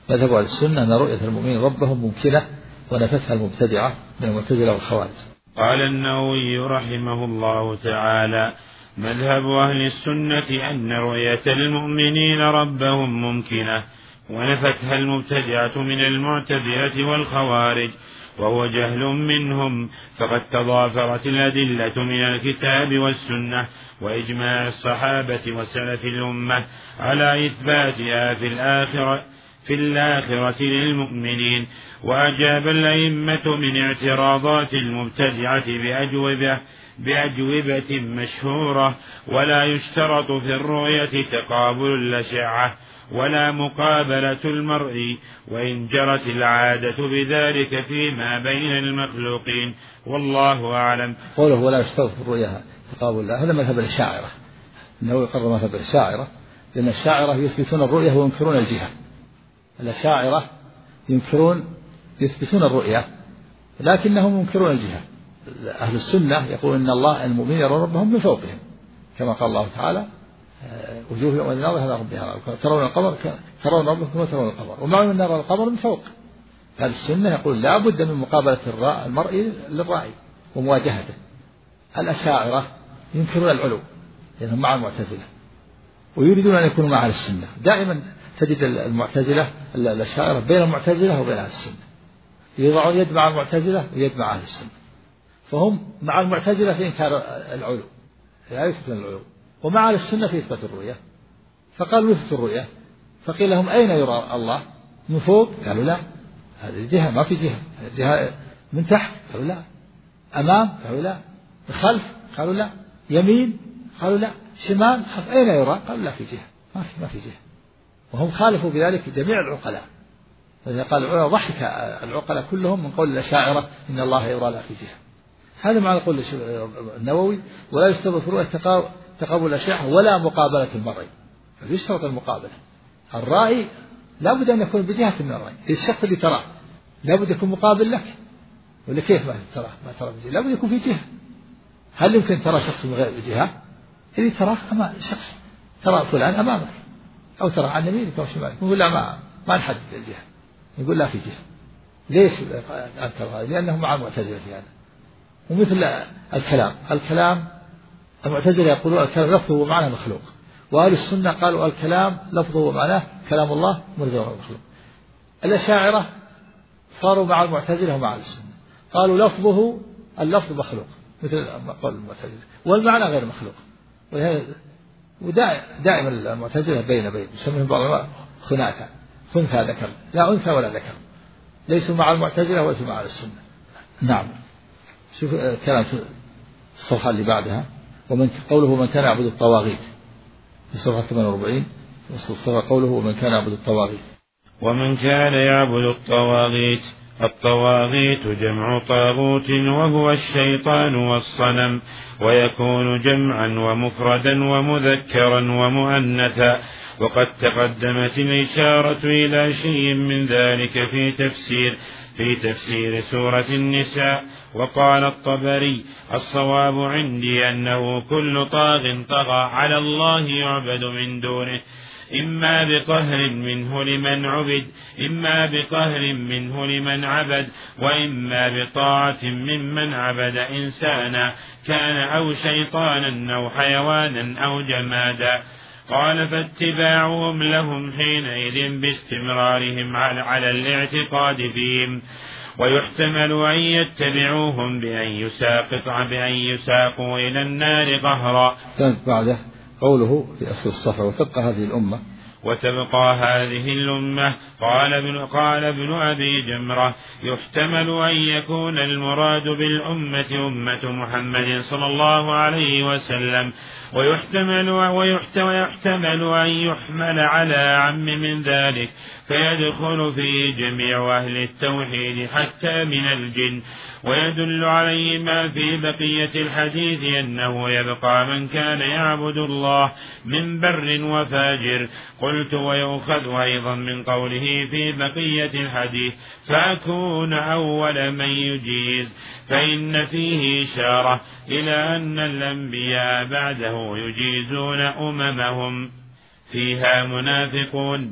مذهب أهل السنة أن رؤية المؤمنين ربهم ممكنة ونفتها المبتدعة من المعتزلة والخوارج. قال النووي رحمه الله تعالى: مذهب أهل السنة أن رؤية المؤمنين ربهم ممكنة ونفتها المبتدعة من المعتزلة والخوارج، وهو جهل منهم، فقد تضافرت الأدلة من الكتاب والسنة وإجماع الصحابة وسلف الأمة على إثباتها في الآخرة للمؤمنين. وأجاب الأئمة من اعتراضات المبتدعة بأجوبة مشهورة: ولا يشترط في الرؤية تقابل الأشعة ولا مقابلة المرء، وإن جرت العادة بذلك فيما بين المخلوقين، والله أعلم. قوله ولا يشترط في الرؤية تقابل الله، هذا مذهب الأشاعرة، إنه يقرر مذهب الأشاعرة، لأن الأشاعرة يثبتون الرؤية وينكرون الجهة. الأشاعرة يثبتون الرؤية لكنهم ينكرون الجهة. أهل السنة يقول إن الله المؤمنين يرون ربهم من فوقهم، كما قال الله تعالى: وجوه يومئذ ناظرة إلى ربها ترون القمر ترون ربكم كما ترون القمر، ومعنى أن نرى القمر من فوق. أهل السنة يقول لا بد من مقابلة المرء للرأي ومواجهته. الأشاعرة ينكرون العلو لأنهم مع المعتزلة ويريدون أن يكونوا مع أهل السنة. دائما تجد المعتزلة الأشاعرة بين المعتزلة وبين أهل السنة، يضعون يد مع المعتزلة ويد مع أهل السنة، فهم مع المعتزلة في إنكار العلو لا يثبتون العلو، ومع أهل السنة في إثبات الرؤية. فقالوا نثبت الرؤية، فقيل لهم أين يرى الله؟ من فوق؟ قالوا لا، هذه الجهة ما في جهة، الجهة من تحت؟ قالوا لا. أمام؟ قالوا لا. خلف؟ قالوا لا. يمين؟ قالوا لا. شمال؟ أين يرى؟ قالوا لا في جهة، ما في جهة. وهم خالفوا بذلك جميع العقلاء، فإذا قال العقلاء ضحك العقلاء كلهم من قول الأشاعرة إن الله يرى لا في جهة. هذا معنى قول النووي: ولا يشترط في الرؤية تقابل الأشعة ولا مقابلة المرء. يشترط المقابلة. الرأي لا بد أن يكون بجهة من الرأي، الشخص اللي تراه لا بد يكون مقابل لك، ولا كيف ما ترى بجهة؟ لا بد يكون في جهة. هل يمكن ترى شخص من غير جهة؟ اللي تراه أمام شخص، ترى فلان أمامك أو ترى عن يمينك أو شمالك، يقول لا ما نحدد الجهة، يقول لا في جهة. ليش أنكر هذا؟ لأنه مع المعتزلة في هذا. ومثل الكلام المعتزلة يقولون الكلام لفظه ومعناه مخلوق، وأهل السنة قالوا الكلام لفظه ومعناه كلام الله مرزق مخلوق. الأشاعرة صاروا مع المعتزلة ومع السنة، قالوا اللفظ مخلوق مثل ما قال المعتزلة، والمعنى غير مخلوق. ودائما المعتزلة بين يسميهم بعض العلماء خنثى ذكر، لا أنثى ولا ذكر، ليسوا مع المعتزلة وليسوا مع السنة. نعم. شوف كلام الصفحة اللي بعدها: قوله من كان يعبد الطواغيت، في صفحة 48 الصفحة قوله ومن كان يعبد الطواغيت. ومن كان يعبد الطواغيت جمع طاغوت وهو الشيطان والصنم، ويكون جمعا ومفردا ومذكرا ومؤنثا. وقد تقدمت الإشارة إلى شيء من ذلك في تفسير سورة النساء. وقال الطبري: الصواب عندي أنه كل طاغ طغى على الله يعبد من دونه، إما بقهر منه لمن عبد، وإما بطاعة ممن عبد إنسانا كان أو شيطانا أو حيوانا أو جمادا. قال: فاتباعهم لهم حينئذ باستمرارهم على الاعتقاد فيهم، ويحتمل أن يتبعوهم بأن يساقوا إلى النار قهرا. بعده قوله في أصل الصفحة: وتبقى هذه الأمة. قال ابن أبي جمرة: يحتمل أن يكون المراد بالأمة أمة محمد صلى الله عليه وسلم، ويحتمل أن يحمل على عم من ذلك، فيدخل فيه جميع أهل التوحيد حتى من الجن. ويدل عليه ما في بقية الحديث أنه يبقى من كان يعبد الله من بر وفاجر. قلت: ويؤخذ أيضا من قوله في بقية الحديث: فأكون أول من يجيز، فإن فيه إشارة إلى أن الأنبياء بعده يجيزون أممهم، فيها منافقون،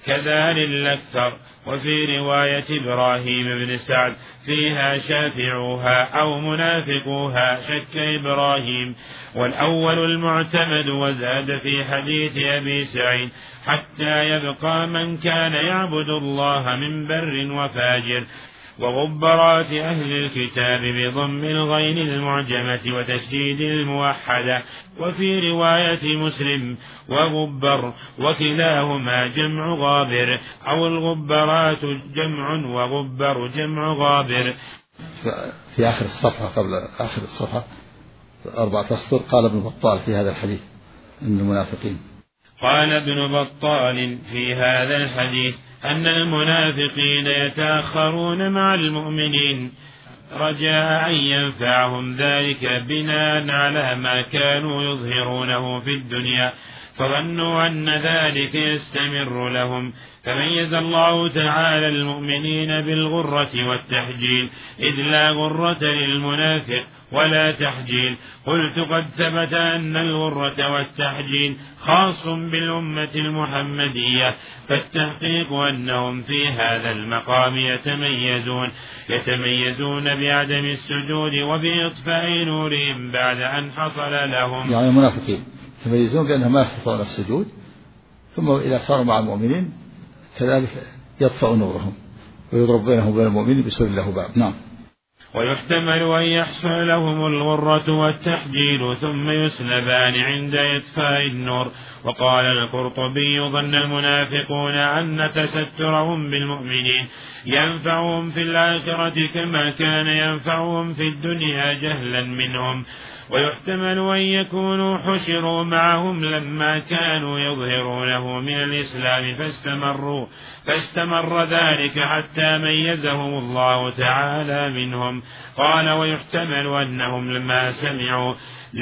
كذا للأكثر. وفي رواية إبراهيم بن سعد فيها شافعوها أو منافقوها شك إبراهيم. والأول المعتمد. وزاد في حديث أبي سعيد حتى يبقى من كان يعبد الله من بر وفاجر. وغبرات أهل الكتاب بضم الغين المعجمة وتشديد الموحدة. وفي رواية مسلم وغبر، وكلاهما جمع غابر، أو الغبرات جمع وغبر جمع غابر. في آخر الصفحة قبل آخر الصفحة 4 أسطر قال ابن بطال في هذا الحديث أن المنافقين. قال ابن بطال في هذا الحديث أن المنافقين يتأخرون مع المؤمنين رجاء أن ينفعهم ذلك بناء على ما كانوا يظهرونه في الدنيا، فظنوا أن ذلك يستمر لهم، فميز الله تعالى المؤمنين بالغرة والتحجيل، إذ لا غرة للمنافق ولا تحجيل. قلت قد ثبت أن الغرة والتحجيل خاص بالأمة المحمدية، فالتحقيق أنهم في هذا المقام يتميزون بعدم السجود وبإطفاء نورهم بعد أن حصل لهم. يعني المنافقين يتميزون بأنهم ما يستطيعون السجود، ثم إذا صاروا مع المؤمنين كذلك يطفأ نورهم ويضرب بينهم وبين المؤمنين بسور له باب. نعم. ويحتمل أن يحصل لهم الغرة والتحجيل ثم يسلبان عند إطفاء النور. وقال القرطبي ظن المنافقون أن تسترهم بالمؤمنين ينفعهم في الآخرة كما كان ينفعهم في الدنيا جهلا منهم. ويحتمل أن يكونوا حشروا معهم لما كانوا يظهرونه من الإسلام فاستمر ذلك حتى ميزهم الله تعالى منهم. قال ويحتمل أنهم لما سمعوا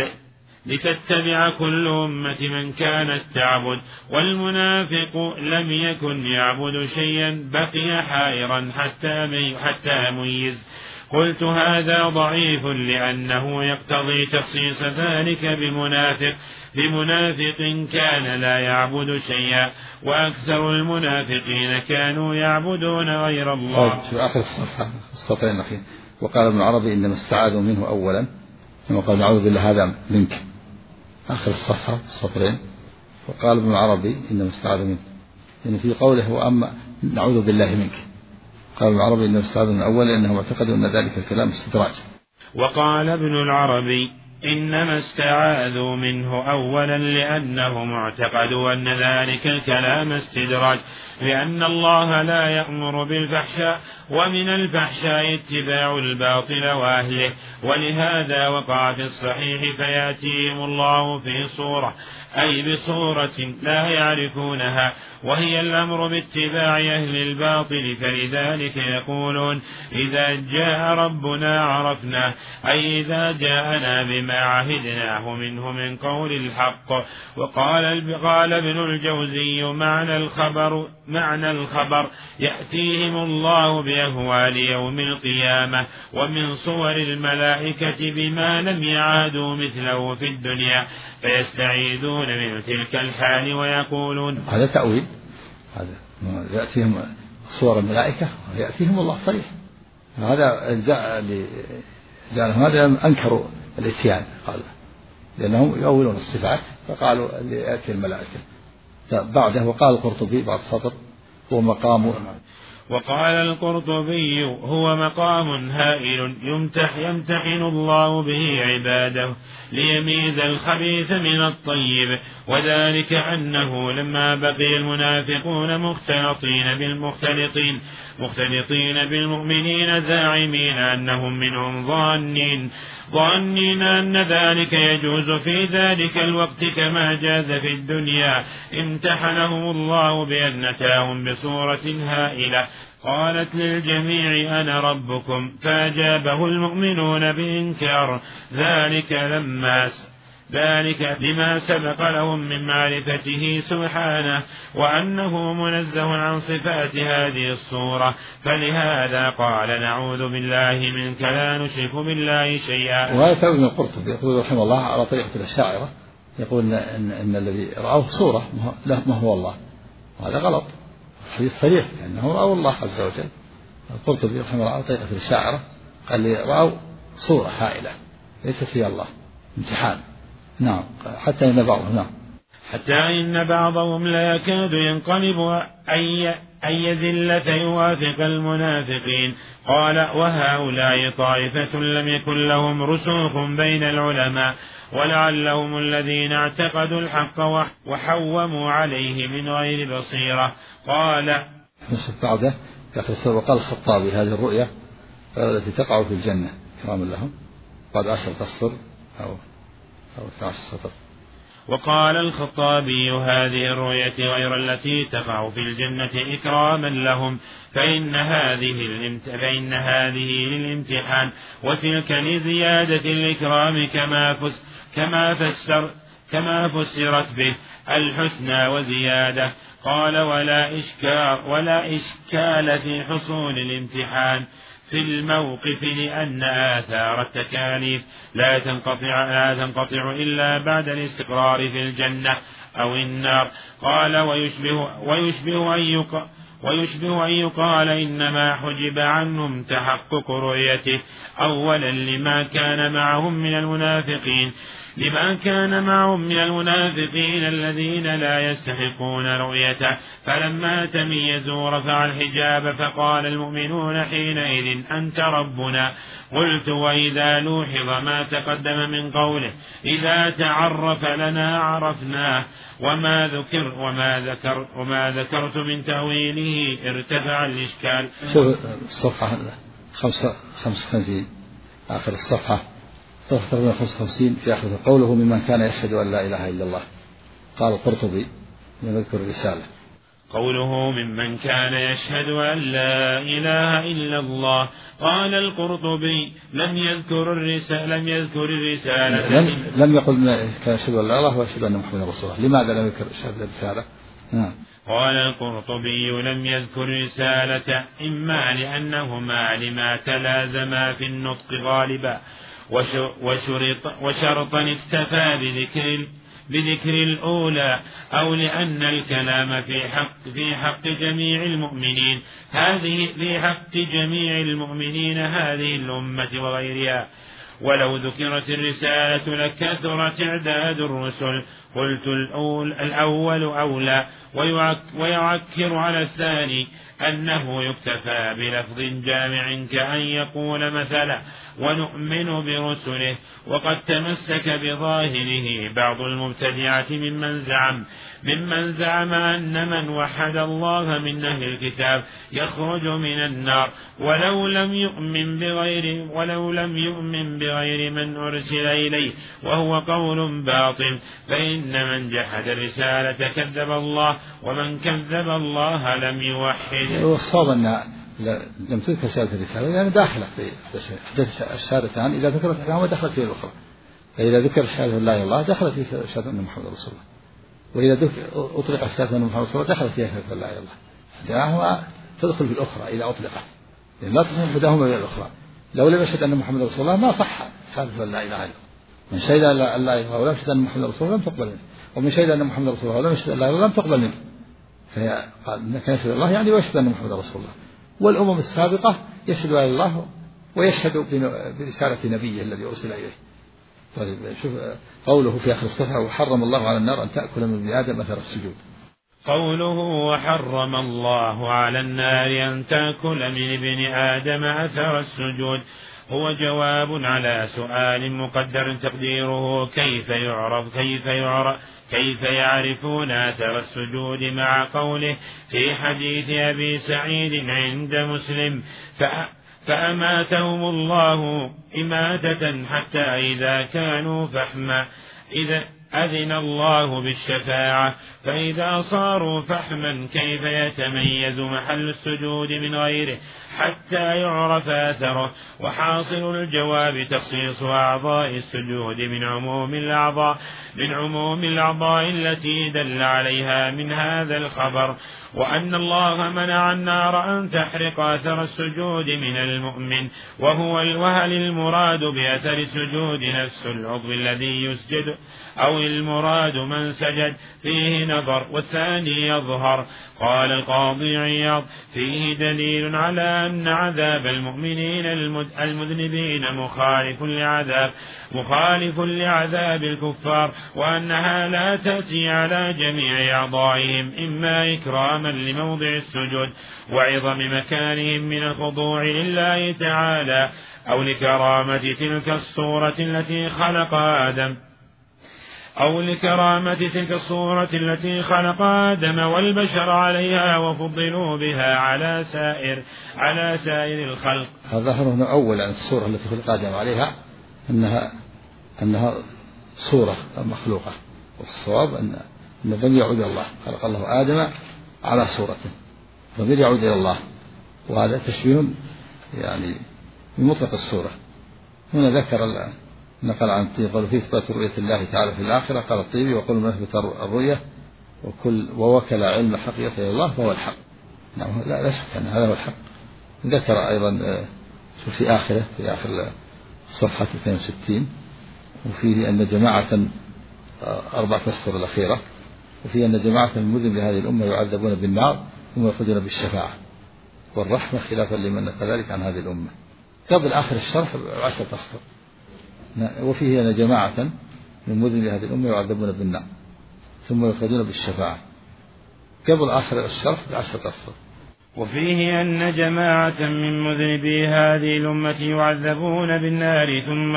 لتتبع كل أمة من كانت تعبد، والمنافق لم يكن يعبد شيئا بقي حائرا حتى يميز. قلت هذا ضعيف لأنه يقتضي تخصيص ذلك بمنافق كان لا يعبد شيئا، وأكثر المنافقين كانوا يعبدون غير الله. في آخر السطرين الأخير وقال ابن عربي إنما استعاذوا منه أولا، ثم قال نعوذ بالله هذا منك. آخر الصفحة السطرين وقال ابن عربي إنما استعاذوا منه، يعني في قوله وأما نعوذ بالله منك قال ابن العربي إنه استعاذ من أول لأنهم اعتقدوا أن ذلك الكلام استدراج. وقال ابن العربي إنما استعاذوا منه أولا لأنهم اعتقدوا أن ذلك الكلام استدراج، لأن الله لا يأمر بالفحشاء، ومن الفحشاء اتباع الباطل وأهله، ولهذا وقع في الصحيح فيأتيهم الله في صورة أي بصورة لا يعرفونها، وهي الأمر باتباع أهل الباطل، فلذلك يقولون إذا جاء ربنا عرفنا، أي إذا جاءنا بما عهدناه منه من قول الحق. وقال ابن الجوزي معنى الخبر يأتيهم الله بأهوال يوم القيامة ومن صور الملائكة بما لم يعادوا مثله في الدنيا، فيستعيذون من تلك الحال ويقولون هذا تأويل، هذا يأتيهم صور الملائكة ويأتيهم الله صريح، هذا جعلهم هذا أنكروا الإتيان، قال لأنهم يؤولون الصفات فقالوا يأتي الملائكة. بعده وقال القرطبي بعد سطر هو مقام، وقال القرطبي هو مقام هائل يمتحن الله به عباده ليميز الخبيث من الطيب، وذلك أنه لما بقي المنافقون مختلطين بالمؤمنين زاعمين أنهم منهم ظانين أن ذلك يجوز في ذلك الوقت كما جاز في الدنيا، امتحنهم الله بأن أتاهم بصورة هائلة قالت للجميع أنا ربكم، فأجابه المؤمنون بإنكار ذلك لما سبق لهم من معرفته سبحانه وأنه منزه عن صفات هذه الصورة، فلهذا قال نعوذ بالله منك لا نشرك بالله شيئا. وهذا تأويل القرطبي يقول رحمه الله على طريقة الأشاعرة، يقول إن الذي رأوه صورة ما هو الله، وهذا غلط، الحديث صريح لأنه رأوا الله عز وجل. القرطبي رحمه الله طريقة الشاعرة قال لي رأوا صورة هائلة ليس فيها الله، امتحان. نعم. حتى إن بعضهم حتى إن بعضهم لا يكاد ينقلب أي زلة يوافق المنافقين. قال: وهؤلاء طائفة لم يكن لهم رسوخ بين العلماء، ولعلهم الذين اعتقدوا الحق وحوموا عليه من غير بصيرة. قال بعده وقال الخطابي: هذه الرؤيا التي تقع في الجنة كرام لهم بعد 10 أسطر أو 12 سطر. وقال الخطابي: هذه الرؤية غير التي تقع في الجنة إكراما لهم، فإن هذه للامتحان، وتلك لزيادة الإكرام كما فسرت به الحسنى وزيادة. قال: ولا إشكال في حصول الامتحان في الموقف، لأن آثار التكاليف لا تنقطع إلا بعد الاستقرار في الجنة أو النار. قال: ويشبه أن يقال إنما حجب عنهم تحقق رؤيته أولا لما كان معهم من المنافقين الذين لا يستحقون رؤيته، فلما تميزوا رفع الحجاب، فقال المؤمنون حينئذ: أنت ربنا. قلت: وإذا لوحظ ما تقدم من قوله: إذا تعرف لنا عرفناه، وما ذكرت من تأويله ارتفع الإشكال. شوف الصفحة 55 آخر الصفحة 55 في آخر قوله: ممن كان يشهد أن لا إله إلا الله. قال القرطبي يذكر الرسالة. قوله: ممن كان يشهد أن لا إله إلا الله. قال القرطبي: لم يذكر الرسالة. لم يقل كان يشهد أن لا إله ويشهد أن محمدا رسول الله. لماذا لم يذكر شهادة الرسالة؟ قال القرطبي: لم يذكر رسالة، إما لأنهما لما تلازما في النطق غالبا، وشرطا اكتفى بذكر الأولى، أو لأن الكلام في حق جميع المؤمنين هذه الأمة وغيرها. ولو ذكرت الرسالة لكثر تعداد الرسل. قلت: الأول أولى، ويعكر على الثاني أنه يكتفى بلفظ جامع، كأن يقول مثلا: ونؤمن برسله. وقد تمسك بظاهره بعض المبتدعة ممن زعم أن من وحد الله من أهل الكتاب يخرج من النار ولو لم يؤمن بغير من أرسل إليه، وهو قول باطل. فإن من جحد الرسالة كذب الله، ومن كذب الله لم يوحد. والصواب أن لم تذكر شهادة الرسالة يعني داخلة في الشهادتان، إذا ذكرت إحداهما دخلت في الأخرى. فإذا ذكر شهادة لا إله إلا الله دخلت في شهادة أن محمد رسول الله، وإذا أطلق شهادة أن محمد رسول الله دخلت فيها شهادة لا إله إلا الله. إحداهما تدخل في الأخرى إذا أطلقت، يعني لا تصح إحداهما إلى الأخرى. لو لم يشهد أن محمد رسول الله ما صح شهادة لا إله إلا الله. من شهد أن لا إله إلا الله ولم يشهد أن محمد رسول الله لم تقبل منه، ومن شهد أن محمد رسول الله ولم يشهد أن لا إله إلا الله لم تقبل منه. فهي قال إنك يشهد الله يعني ويشهد أن محمد رسول الله. والأمم السابقة يشهد أن الله ويشهد برسالة نبيه الذي أرسل إليه. طيب شوف قوله في آخر الصفحة: وحرم الله على النار أن تأكل من ابن آدم أثر السجود. قوله: وحرم الله على النار أن تأكل من ابن آدم أثر السجود هو جواب على سؤال مقدر تقديره: كيف يعرفون أثر السجود، مع قوله في حديث أبي سعيد عند مسلم: فأماتهم الله إماتة حتى إذا كانوا فحما إذا أذن الله بالشفاعة، فإذا صاروا فحما كيف يتميز محل السجود من غيره حتى يعرف أثره. وحاصل الجواب تخصيص أعضاء السجود من عموم الأعضاء التي دل عليها من هذا الخبر، وأن الله منع النار أن تحرق أثر السجود من المؤمن. وهل المراد بأثر السجود نفس العضو الذي يسجد، أو أو المراد من سجد فيه نظر والثاني يظهر. قال القاضي عياض فيه دليل على أن عذاب المؤمنين المذنبين مخالف لعذاب الكفار، وأنها لا تأتي على جميع أعضائهم، إما إكراما لموضع السجود وعظم مكانهم من الخضوع لله تعالى، أو لكرامة تلك الصورة التي خلق آدم والبشر عليها، وفضلوا بها على سائر الخلق. هذا هنا أولا الصورة التي خلق آدم عليها أنها صورة مخلوقة، والصواب أن الضمير يعود إلى الله. خلق الله آدم على صورته، الضمير يعود إلى الله، وهذا تشبيه يعني بمطلق الصورة. هنا ذكر نقل عن الطيب قالوا في إثبات رؤية الله تعالى في الآخرة، قال الطيبي وكل من أثبت الرؤية ووكل علم حقيقة إلى الله فهو الحق. نعم لا شك أن هذا هو الحق. ذكر أيضا في آخر صفحة 62 وفيه أن جماعة 4 أسطر الأخيرة، وفيه أن جماعة من المذنب لهذه الأمة يعذبون بالنار ثم يخرجون بالشفاعة والرحمة، خلافا لمن نقل ذلك عن هذه الأمة. قبل آخر الشرح 10 أسطر، وفيه أن جماعة من المذنب لهذه الأمة يعذبون بالنار ثم يخرجون بالشفاعة. قبل آخر الشرح 10 أسطر. وفيه أن جماعة من مذنبي هذه الأمة يعذبون بالنار ثم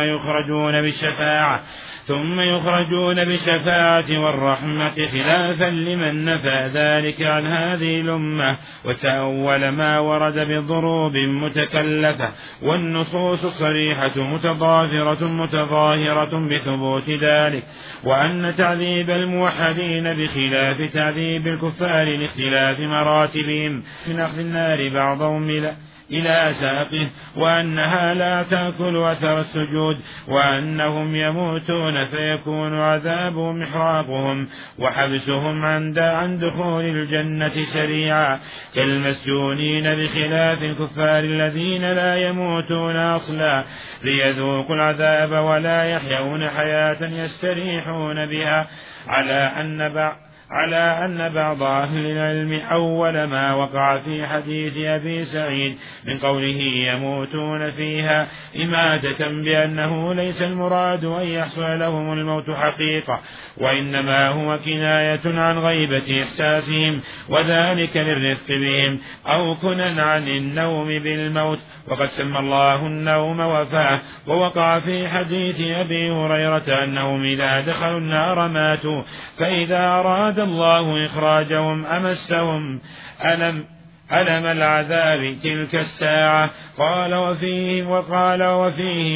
يخرجون بالشفاعة والرحمة، خلافا لمن نفى ذلك عن هذه الأمة وتأول ما ورد بضروب متكلفة، والنصوص الصريحة متظاهرة بثبوت ذلك، وأن تعذيب الموحدين بخلاف تعذيب الكفار لاختلاف مراتبهم من أخذ النار بعضهم إلى ساقه، وأنها لا تأكل أثر السجود، وأنهم يموتون فيكون عذابهم إحراقهم وحبسهم عن دخول الجنة سريعا كالمسجونين، بخلاف الكفار الذين لا يموتون أصلا ليذوقوا العذاب ولا يحيون حياة يستريحون بها، على أن بعض أهل العلم أول ما وقع في حديث أبي سعيد من قوله يموتون فيها إماتة بأنه ليس المراد أن يحصل لهم الموت حقيقة، وإنما هو كناية عن غيبة إحساسهم، وذلك للرفق بهم، أو كنا عن النوم بالموت، وقد سمى الله النوم وفاه. ووقع في حديث أبي هريرة أنهم إذا دخلوا النار ماتوا، فإذا أراد الله إخراجهم أمسهم ألم العذاب تلك الساعة. قال وفيه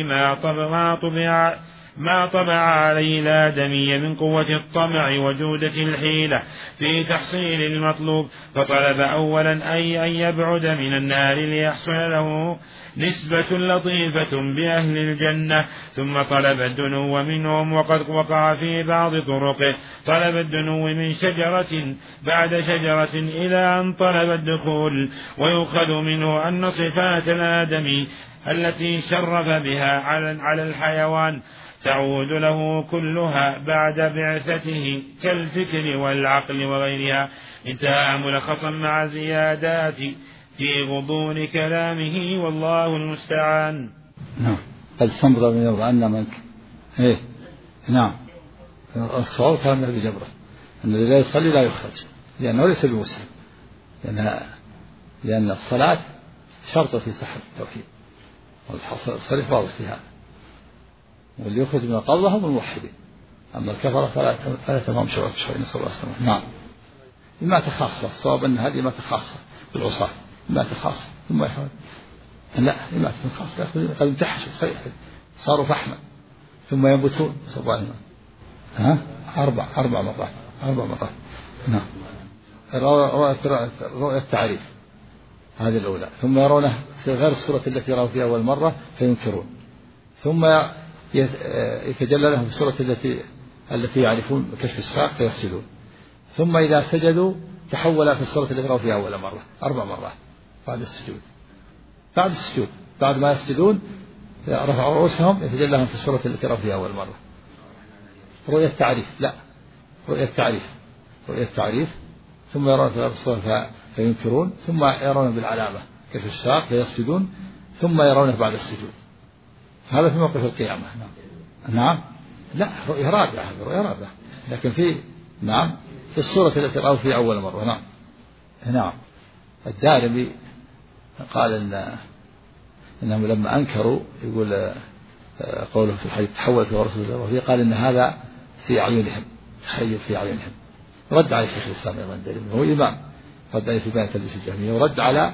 ما طبع عليه الآدمي من قوة الطمع وجودة الحيلة في تحصيل المطلوب، فطلب أولا أن يبعد من النار ليحصل له نسبة لطيفة بأهل الجنة، ثم طلب الدنو منهم، وقد وقع في بعض طرقه طلب الدنو من شجرة بعد شجرة إلى أن طلب الدخول. ويؤخذ منه أن صفات الآدمي التي شرف بها على الحيوان تعود له كلها بعد بعثته كالفكر والعقل وغيرها. انتهى ملخصا مع زيادات في غضون كلامه، والله المستعان. نعم. قد استنبط من يرضى أن منك نعم الصواب كان الذي جبره أن الذي لا يصلي لا يخرج، لأنه ليس بمسلم، لأن الصلاة شرط في صحة التوحيد، والصريح واضح في هذا، واللي يخرج من القبضة هم الموحدين، أما الكفرة فلا تمام شرط شوي. نسأل الله السلامة. نعم. إماتة خاصة، الصواب أن هذه إماتة خاصة بالعصاة، إماتة خاصة ثم يحول لا إماتة خاصة قد امتحشوا صاروا فحما ثم ينبتون. نسأل الله السلامة. أربع مرات. نعم. رؤية التعريف هذه الأولى، ثم يرونه في غير الصورة التي رأوا فيها أول مرة فينكرون، ثم يتجلى لهم الصورة التي يعرفون كشف الساق فيسجدون، ثم إذا سجدوا تحول في الصورة التي رأوا فيها أول مرة 4 مرات بعد السجود. بعد ما يسجدون رفعوا رؤوسهم يتجلى لهم في الصورة التي رأوا فيها أول مرة. رؤية تعريف، لا رؤية تعريف ثم يرون في الصورة فينكرون، ثم يرون بالعلامة كالفساق فيسجدون، ثم يرونه بعد السجود. هذا في موقف القيامة. نعم لا رؤية رابعة، لكن في نعم في الصورة التي رأوا في أول مرة. نعم الدارمي قال إنهم لما أنكروا يقول قوله في الحديث تحول في رسول الله، وفي قال إن هذا في أعينهم، تخيل في أعينهم. رد على شيخ الإسلام أيضا الدارمي، هو إمام، رد على بيان تلبيس الجهمية، ورد على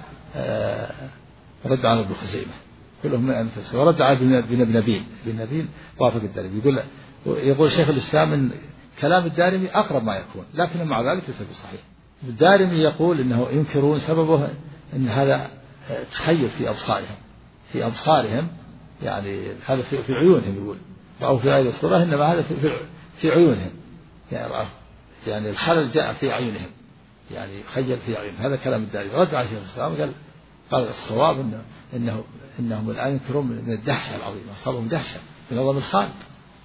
ابن خزيمة، كلهم من أمثل، ورد على بن نبيل وافق الدارمي. يقول شيخ الإسلام إن كلام الدارمي أقرب ما يكون، لكن مع ذلك ليس بصحيح. الدارمي يقول إنه ينكرون سببه إن هذا تخيل في أبصارهم يعني هذا في عيونهم، يقول أو في هذه الصورة إنما هذا في عيونهم، يعني الخلل جاء في عيونهم، يعني خيل في عيونهم. هذا كلام الدارمي. رد على شيخ الإسلام قال الصواب إنهم الآن ينكرون من الدهشة العظيمة، أصابهم دهشة من عظم الخالق.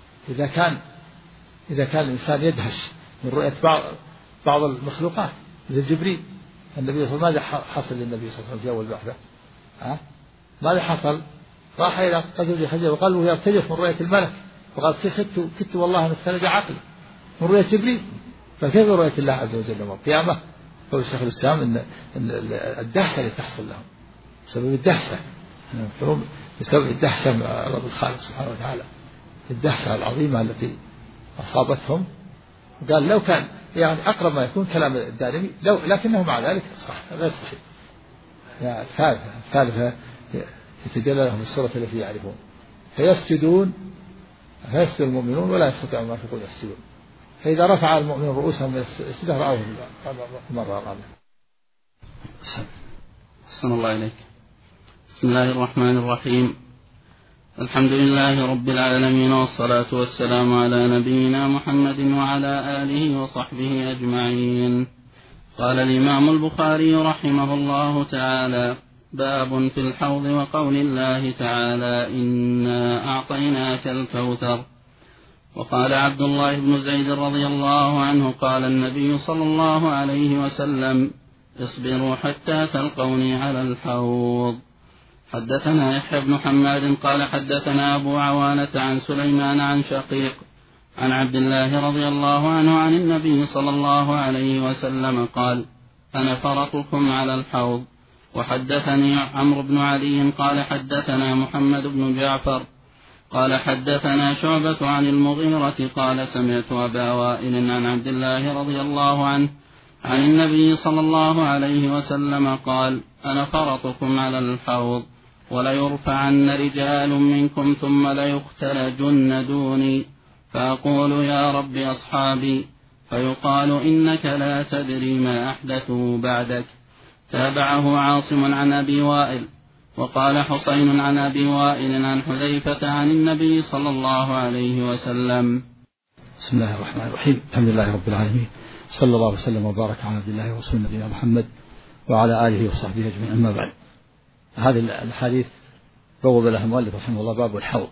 إذا كان الإنسان يدهش من رؤية بعض المخلوقات مثل جبريل، النبي صلى الله عليه وسلم ماذا حصل للنبي صلى الله عليه وسلم في أول بعثة؟ ماذا حصل؟ راح إلى غزوة خيبر وقلبه يرتجف من رؤية الملك، وقال كدت والله أن استند عقلي من رؤية جبريل، فكيف رؤية الله عز وجل يوم القيامة؟ قول الشيخ الإسلام إن الدهشة اللي تحصل لهم بسبب الدهشة، بسبب الدهشة من رب الخالق سبحانه وتعالى، الدهشة العظيمة التي أصابتهم. قال لو كان يعني أقرب ما يكون كلام الدارمي، لكنه مع ذلك غير صحيح. الثالثة يتجلى لهم السورة التي يعرفون، فيسجد المؤمنون ولا يستطيعون ما يقول يسجدون، فإذا رفع المؤمنون رؤوسهم من السجود رأوه مرة رابعة. أحسن الله إليك. بسم الله الرحمن الرحيم. الحمد لله رب العالمين، والصلاة والسلام على نبينا محمد وعلى آله وصحبه أجمعين. قال الإمام البخاري رحمه الله تعالى: باب في الحوض وقول الله تعالى: إنا أعطيناك الكوثر. وقال عبد الله بن زيد رضي الله عنه قال النبي صلى الله عليه وسلم: اصبروا حتى تلقوني على الحوض. حدثنا يحيى بن حماد قال حدثنا أبو عوانة عن سليمان عن شقيق عن عبد الله رضي الله عنه عن النبي صلى الله عليه وسلم قال: أنا فرطكم على الحوض. وحدثني عمرو بن علي قال حدثنا محمد بن جعفر قال حدثنا شعبة عن المغيرة قال: سمعت أبا وائل عن عبد الله رضي الله عنه عن النبي صلى الله عليه وسلم قال: أنا فرطكم على الحوض، وليرفعن رجال منكم ثم ليختلجن دوني، فأقول يا رب أصحابي، فيقال إنك لا تدري ما أحدثوا بعدك. تابعه عاصم عن أبي وائل. وقال حسين عن أبي وائل عن حذيفة عن النبي صلى الله عليه وسلم. بسم الله الرحمن الرحيم. الحمد لله رب العالمين، صلى الله وسلم وبارك على عبد الله ورسول نبينا محمد وعلى آله وصحبه أجمعين. أما بعد، هذه الحديث بوب له المؤلف رحمه الله باب الحوض.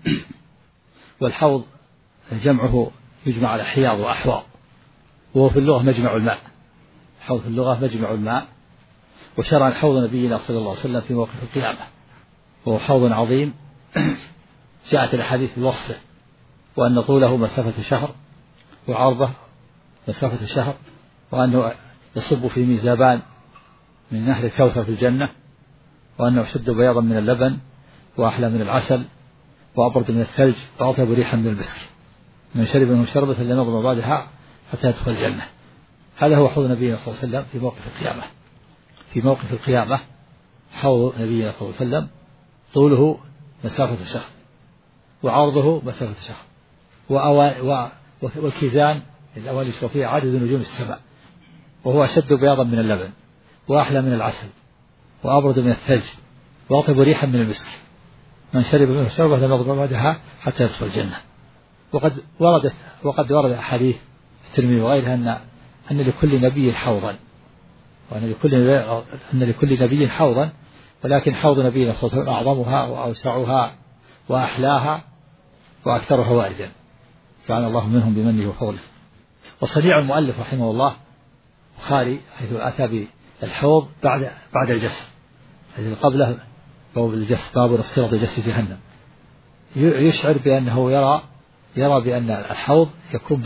والحوض جمعه يجمع على حياض وأحواض، وهو في اللغة مجمع الماء. الحوض في اللغة مجمع الماء. وشرع الحوض نبينا صلى الله عليه وسلم في موقف القيامة، وهو حوض عظيم جاءت الأحاديث بوصفه، وأن طوله مسافة شهر وعرضه مسافة شهر، وأنه يصب في ميزابان من نهر الكوثر في الجنة، وأنه أشد بياضا من اللبن وأحلى من العسل وأبرد من الثلج وأطيب ريحا من المسك، من شرب منه شربة لم يظلم بعدها حتى يدخل الجنة. هذا هو حوض نبينا صلى الله عليه وسلم في موقف القيامة. في موقف القيامة حوض نبينا صلى الله عليه وسلم طوله مسافة شهر وعرضه مسافة شهر، والكيزان الأواني الشوفية عدد نجوم السماء، وهو أشد بياضا من اللبن وأحلى من العسل وأبرد من الثلج وأطيب ريحا من المسك، من شرب منه شربة لم يظلم بعدها حتى يدخل الجنة. وقد ورد أحاديث في الترمذي وغيرها أن لكل نبي حوضا، وأن لكل نبي حوضا، ولكن حوض نبينا صلى الله عليه وسلم أعظمها وأوسعها وأحلاها وأكثرها واردا. جعلنا الله منهم بمنه وفضله. وصنيع المؤلف رحمه الله البخاري حيث أتى بالحوض بعد الجسر، الذي قبله باب الجسر، باب الصراط جسر جهنم، يشعر بأنه يرى بأن الحوض يكون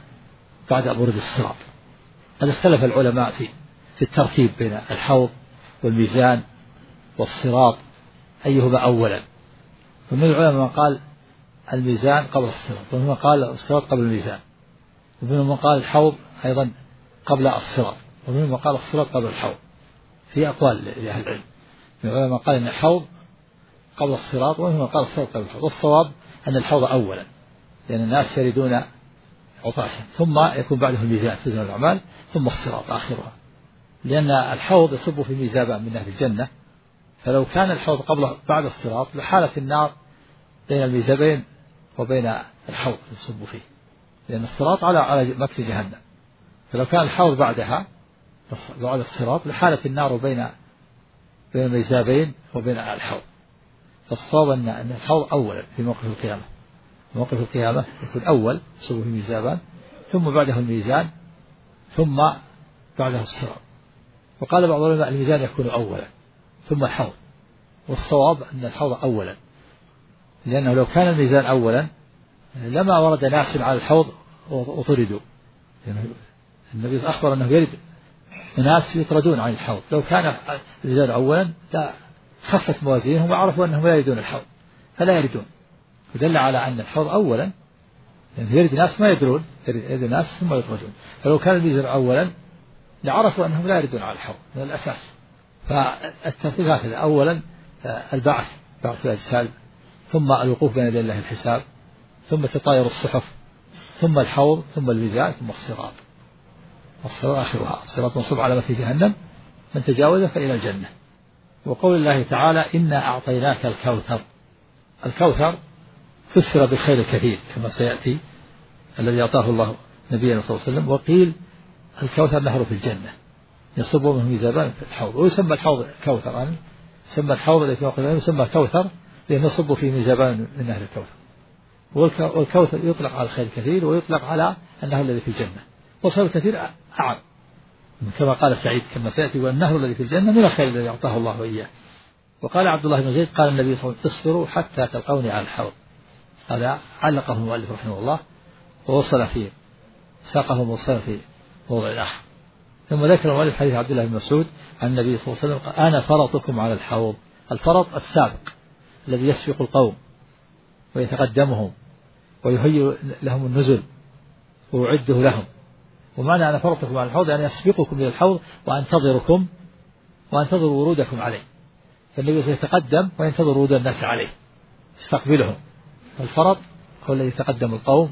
بعد برد الصراط. قد اختلف العلماء في الترتيب بين الحوض والميزان والصراط أيهما أولا، ومن العلماء من قال الميزان قبل الصراط، ومن قال الصراط قبل الميزان، ومن قال الحوض أيضا قبل الصراط، ومن قال الصراط قبل الحوض. في أقوال لأهل العلم، من العلماء قال أن الحوض قبل الصراط، ومن قال الصراط قبل الحوض. والصواب أن الحوض أولا، لأن الناس يردون عطاشا، ثم يكون بعده الميزان توزن الأعمال، ثم الصراط آخرها، لأن الحوض يصب في ميزابان من أهل الجنة، فلو كان الحوض بعد الصراط لحالت النار بين الميزابين وبين الحوض يصب فيه، لأن الصراط على مكس جهنم، فلو كان الحوض بعد الصراط لحالت النار بين الميزابين وبين الحوض. فالصواب أن الحوض أولا في موقف القيامة، موقف القيامة يكون أول يصب في ميزابان، ثم بعده الميزان، ثم بعده الصراط. وقال بعض العلماء الميزان يكون أولا ثم الحوض، والصواب أن الحوض أولا، لأنه لو كان الميزان أولا لما ورد ناس على الحوض وطردوا، يعني النبي أخبر أنه يرد ناس يطردون عن الحوض. لو كان الميزان أولا خفت موازينهم وعرفوا أنهم لا يريدون الحوض فلا يردون، فدل على أن الحوض أولا، يعني يرد ناس ما يدرون، يرد ناس ثم يطردون. فلو كان الميزان أولا لعرفوا أنهم لا يردون على الحوض من الأساس. فالترتيب هكذا: أولا البعث، بعث الأجساد، ثم الوقوف بين يدي الله الحساب، ثم تطاير الصحف، ثم الحوض، ثم الميزان، ثم الصراط. والصراط آخرها، الصراط منصوب على متن جهنم، من تجاوزه فإلى الجنة. وقول الله تعالى: إنا أعطيناك الكوثر. الكوثر فسر بالخير الكثير كما سيأتي، الذي أعطاه الله نبينا صلى الله عليه وسلم. وقيل الكوثر نهر في الجنة يصب منه ميزابان في الحوض، ويسمى الحوض كوثر، يعني يسمى الحوض الذي في موقع يسمى كوثر لأنه يصب فيه ميزابان من نهر الكوثر. والكوثر يطلق على الخير الكثير، ويطلق على النهر الذي في الجنة، والخير الكثير أعم، كما قال سعيد كما سيأتي: والنهر الذي في الجنة من الخير الذي أعطاه الله إياه. وقال عبد الله بن زيد: قال النبي صلى الله عليه وسلم: اصبروا حتى تلقوني على الحوض. هذا علقه المؤلف رحمه الله، ووصل فيه ساقه موصلا في موضع آخر. ثم ذكر المؤلف حديث عبد الله بن مسعود عن النبي صلى الله عليه وسلم: أنا فرطكم على الحوض. الفرط السابق الذي يسبق القوم ويتقدمهم ويهيئ لهم النزل ويعده لهم. ومعنى أنا فرطكم على الحوض يعني يسبقكم إلى الحوض وأنتظر ورودكم عليه. فالنبي سيتقدم وينتظر ورود الناس عليه يستقبلهم. الفرط هو الذي يتقدم القوم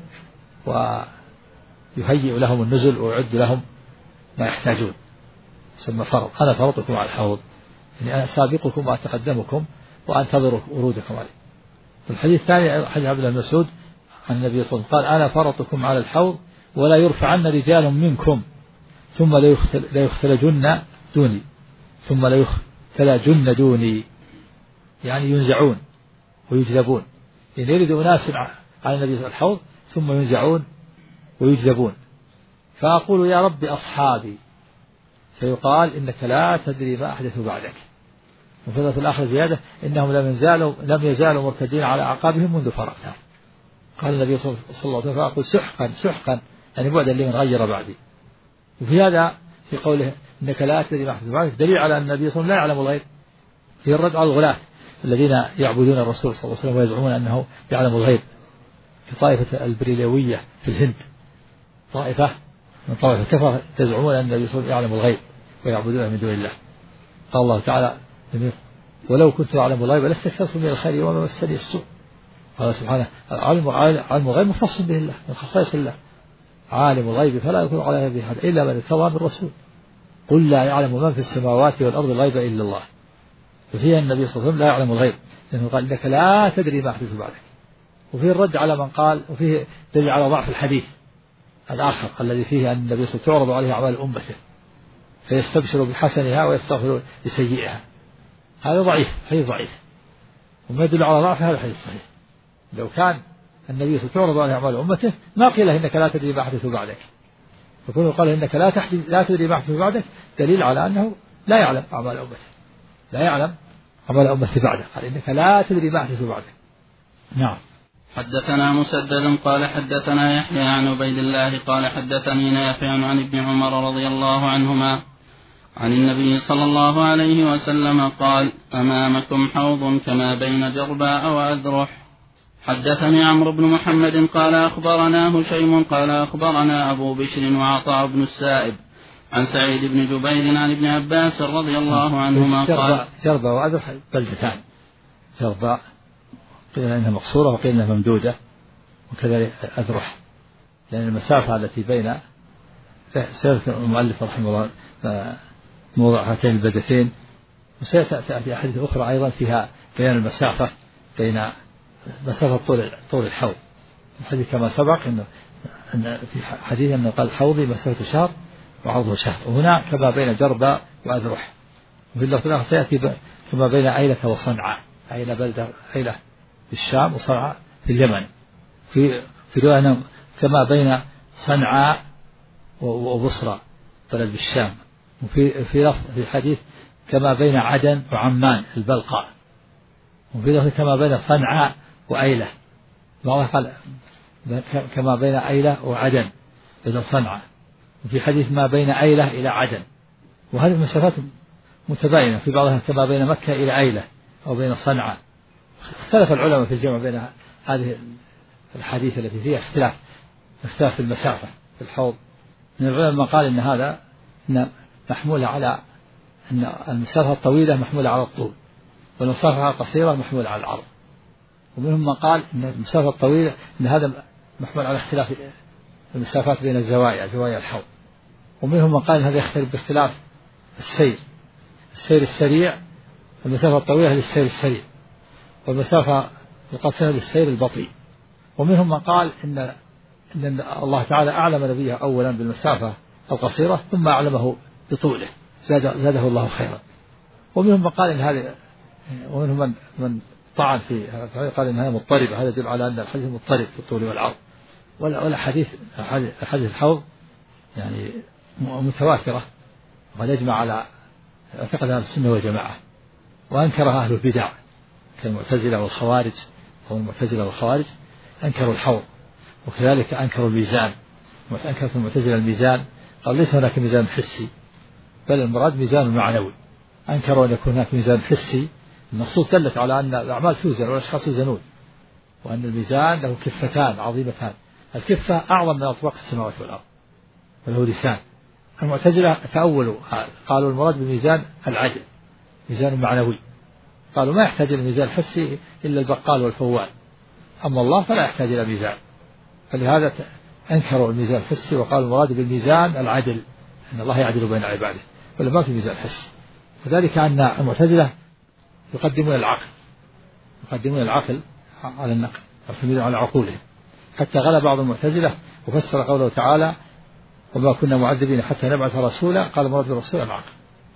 ويهيئ لهم النزل ويعد لهم ما يحتاجون، ثم فرط. أنا فرطكم على الحوض يعني أنا سابقكم وأتقدمكم وأنتظر ورودكم عليه. الحديث الثاني حديث عبد الله بن مسعود عن النبي صلى الله عليه وسلم قال: أنا فرطكم على الحوض ولا يرفعن رجال منكم ثم لا يختلجن دوني، ثم لا يختلجن دوني، يعني ينزعون ويجذبون، يعني يرد أناس على النبي صلى الله عليه وسلم الحوض ثم ينزعون ويجذبون، فأقول: يا رب أصحابي، فيقال: إنك لا تدري ما أحدثوا بعدك. وفي الآخر زيادة: إنهم لم يزالوا مرتدين على أعقابهم منذ فرقنا. قال النبي صلى الله عليه وسلم: فأقول: سحقا سحقا، يعني بعدا لمن غير بعدي. وفي هذا في قوله إنك لا تدري ما أحدث بعدك دليل على أن النبي صلى الله عليه وسلم لا يعلم الغيب، في الرد على الغلاة الذين يعبدون الرسول صلى الله عليه وسلم ويزعمون أنه يعلم الغيب، في طائفة البريلوية في الهند، طائفة من طائفة كفر تزعمون أن النبي صلى الله عليه وسلم يعلم الغيب ويعبدونه من دون الله. قال الله تعالى: ولو كنت أعلم الغيب لاستكثرت من الخير وما مسني السوء. قال سبحانه: علم الغيب مختص به الله، من خصائص الله. عالم الغيب فلا يطلع على هذه أحد إلا من ارتضى من الرسول. قل لا يعلم من في السماوات والأرض الغيب إلا الله. وفيها النبي صلى الله عليه وسلم لا يعلم الغيب، لأنه قال: إنك لا تدري ما أحدث بعدك. وفيه الرد على من قال، وفيه دليل على ضعف الحديث الآخر الذي فيه أن النبي صلى الله عليه وسلم تعرض عليه أعمال أمته فيستبشر بحسنها ويستغفر بسيئها. هذا ضعيف، حديث ضعيف، وما يدل على ضعف هذا الحديث صحيح. لو كان النبي تعرض عليه أعمال أمته ما قيل إنك لا تدري ما أحدث بعدك، فكونه قال إنك لا تدري ما أحدث بعدك دليل على أنه لا يعلم أعمال أمته، لا يعلم أعمال أمته بعده، قال إنك لا تدري ما أحدث بعدك. نعم. حدثنا مسدد قال حدثنا يحيى عن عبيد الله قال حدثني نافع عن ابن عمر رضي الله عنهما عن النبي صلى الله عليه وسلم قال: أمامكم حوض كما بين جرباء وأذرح. حدثني عمرو بن محمد قال أخبرنا هشيم قال أخبرنا أبو بشر وعطاء بن السائب عن سعيد بن جبير عن ابن عباس رضي الله عنهما قال: جرباء وأذرح بلدتان، جرباء قيل إنها مقصورة وقيل إنها ممدودة، وكذلك أذرح، لأن المسافة التي بين سيرة المؤلف رحمه الله موضع هاتين البلدتين، وسيأتي أحاديث أخرى أيضا فيها بيان المسافة بين مسافة طول الحوض. الحديث كما سبق أن في حديث أنه قال حوضي مسافة شهر وعرضه شهر، وهنا كما بين جرباء وأذرح، وفي اللفظ الآخر سيأتي كما بين أيلة وصنعاء، أيلة بلدة أيلة في الشام وصنعاء في اليمن، في رواية كما بين صنعاء وبصرى بلد بالشام، وفي لفظ في الحديث كما بين عدن وعمان البلقاء، وفي لفظ كما بين صنعاء وأيلة، الله قال كما بين أيلة وعدن إلى صنعاء، وفي حديث ما بين أيلة إلى عدن، وهذه المسافات متباينة، في بعضها كما بين مكة إلى أيلة أو بين صنعاء. اختلف العلماء في الجمع بين هذه الحديث التي فيها اختلاف في المسافة في الحوض. من العلماء من قال إن هذا محمول على أن المسافة الطويلة محمولة على الطول، والمسافة القصيرة محمولة على العرض، ومنهم من قال أن المسافة الطويلة أن هذا محمول على اختلاف المسافات بين زوايا الحوض، ومنهم من قال أن هذا يختلف باختلاف السير السريع، المسافة الطويلة للسير السريع، والمسافة القصيرة للسير البطيء، ومنهم من قال إن الله تعالى أعلم نبيه أولا بالمسافة القصيرة ثم أعلمه بطوله زاده الله خيرا، ومنهم من قال إن هذا، ومنهم من طعن في قال إن هذا مضطرب، هذا يدل على أن الحديث مضطرب في الطول والعرض، ولا حديث الحوض يعني متواترة، وقد يجمع على اعتقاد أهل السنة والجماعة، وأنكرها أهل البدع كالمعتزلة والخوارج، أو المعتزلة والخوارج أنكروا الحوض، وكذلك أنكروا الميزان، وأنكرت المعتزلة الميزان، قال ليس هناك ميزان حسي بل المراد ميزان معنوي، أنكروا أن يكون هناك ميزان حسي، النصوص دلت على أن الأعمال توزن والأشخاص يوزنون، وأن الميزان له كفتان عظيمتان، الكفة أعظم من أطباق السماوات والأرض، وله لسان. المعتزلة تأولوا قالوا المراد بالميزان العدل، ميزان معنوي، قالوا ما يحتاج إلى الميزان الحسي إلا البقال والفوال، أما الله فلا يحتاج إلى ميزان، فلهذا أنكروا الميزان الحسي وقالوا المراد بالميزان العدل، أن الله يعدل بين عباده، ولا ما في ميزان حسي. وذلك أن المعتزلة يقدمون العقل على النقل، يعتمدون على عقولهم، حتى غلى بعض المعتزلة وفسر قوله تعالى وما كنا معذبين حتى نبعث رسولا، قال مراد الرسول العقل.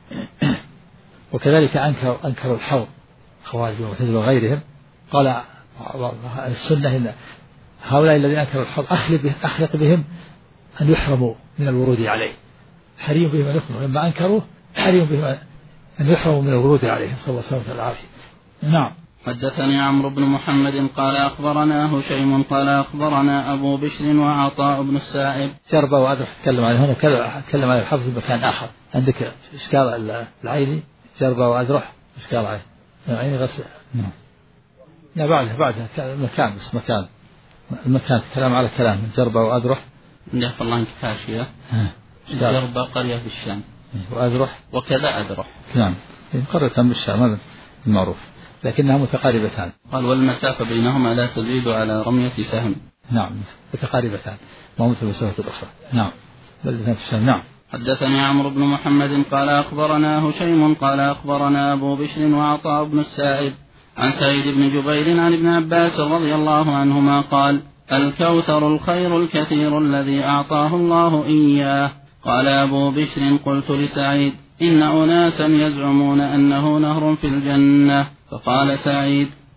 وكذلك أنكروا الحوض خوارج المعتزلة وغيرهم، قال السنة إن هؤلاء الذين أنكروا الحوض أخلق بهم أن يحرموا من الورود عليه، حريم بهم أن يحرموا، لما أنكروه حريم بهم أن يحرموا من الورود عليه، صلى الله عليه وسلم. نعم. حدثني عمرو بن محمد قال أخبرنا هشيم قال أخبرنا أبو بشر وعطاء بن السائب. جربة وأذرح تكلم عنه هنا، تكلم عن الحفظ بمكان آخر، عندك إشكال العيني جربة وأذرح إشكال عين العيني غسل. نعم. لا بعدها مكان، بس المكان كلام على كلام جربة وأذرح. جزاك الله عنك حاشية. جربة قرية في الشام، وأذرح وكذا أذرح. نعم، قرية بالشام هذا المعروف، لكنها متقاربتان. قال والمسافة بينهما لا تزيد على رمية سهم. نعم متقاربتان، ما مثل المسافة الأخرى. نعم بلدتان في الشام. نعم. حدثني عمرو بن محمد قال أخبرنا هشيم قال أخبرنا أبو بشر وعطاء بن السائب عن سعيد بن جبير عن ابن عباس رضي الله عنهما قال الكوثر الخير الكثير الذي أعطاه الله إياه. قال أبو بشر قلت لسعيد إن أناسا يزعمون أنه نهر في الجنة، فقال سعيد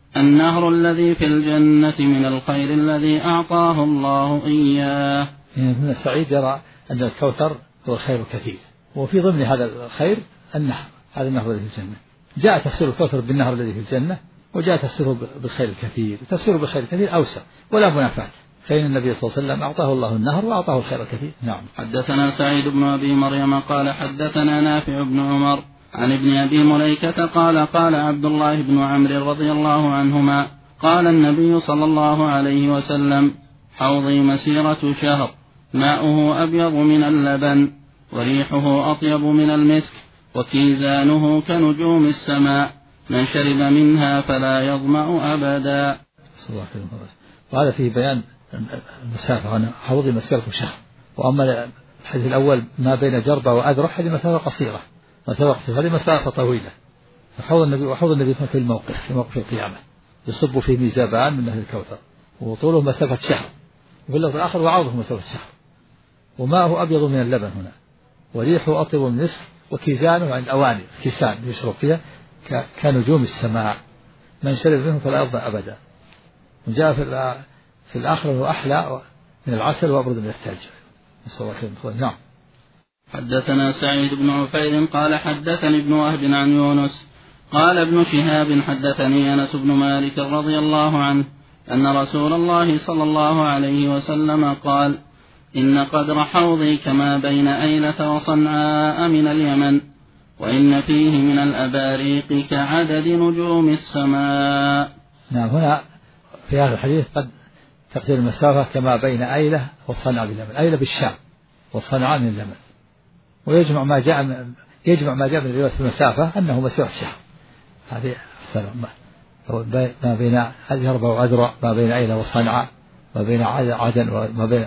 النهر الذي في الجنة من الخير الذي أعطاه الله إياه. ابن سعيد يرى أن الكوثر هو الخير الكثير، وفي ضمن هذا الخير النهر، هذا النهر الذي في الجنة. جاء تفسير الكوثر بالنهر الذي في الجنة، وجاء تفسيره بالخير الكثير. تفسيره بالخير الكثير أوسع ولا منافاة، فإن النبي صلى الله عليه وسلم أعطاه الله النهر وأعطاه الخير الكثير. نعم. حدثنا سعيد بن أبي مريم قال حدثنا نافع بن عمر عن ابن أبي مليكة قال قال عبد الله بن عمرو رضي الله عنهما قال النبي صلى الله عليه وسلم: حوضي مسيرة شهر، ماؤه أبيض من اللبن، وريحه أطيب من المسك، وكيزانه كنجوم السماء، من شرب منها فلا يظمأ أبدا. وهذا فيه بيان المسافة، حوضي مسيرة شهر. وأما الحديث الأول ما بين جربة وأذرح هذه مسافة قصيرة، هذه مسافة طويلة. وحوض النبي صلى الله عليه وسلم في موقف القيامة يصب فيه ميزابان من أهل الكوثر، وطوله مسافة شهر، وفي اللفظ الآخر وعرضه مسافة شهر، وماءه أبيض من اللبن هنا، وريحه أطيب من المسك، وكيزانه عن الأواني كيسان يشرب فيها كنجوم السماء، من شرب منه فلا يظمأ أبدا. وجاء في الآخر هو أحلى من العسل وأبرد من الثلج. نسأل الله خير. نعم. حدثنا سعيد بن عفير قال حدثني ابن وهب عن يونس قال ابن شهاب حدثني أنس بن مالك رضي الله عنه أن رسول الله صلى الله عليه وسلم قال: إن قدر حوضي كما بين أيلة وصنعاء من اليمن، وإن فيه من الأباريق كعدد نجوم السماء. نعم. هنا في هذا الحديث قد تقدر المسافة كما بين أيلة وصنعاء باليمن، أيلة بالشام وصنعاء من اليمن. ويجمع ما جاء من الرواية في المسافة أنه مسيرة شهر. هذه ما بين جربة وأذرع، ما بين أيلة وصنعاء، ما بين عدن وما بين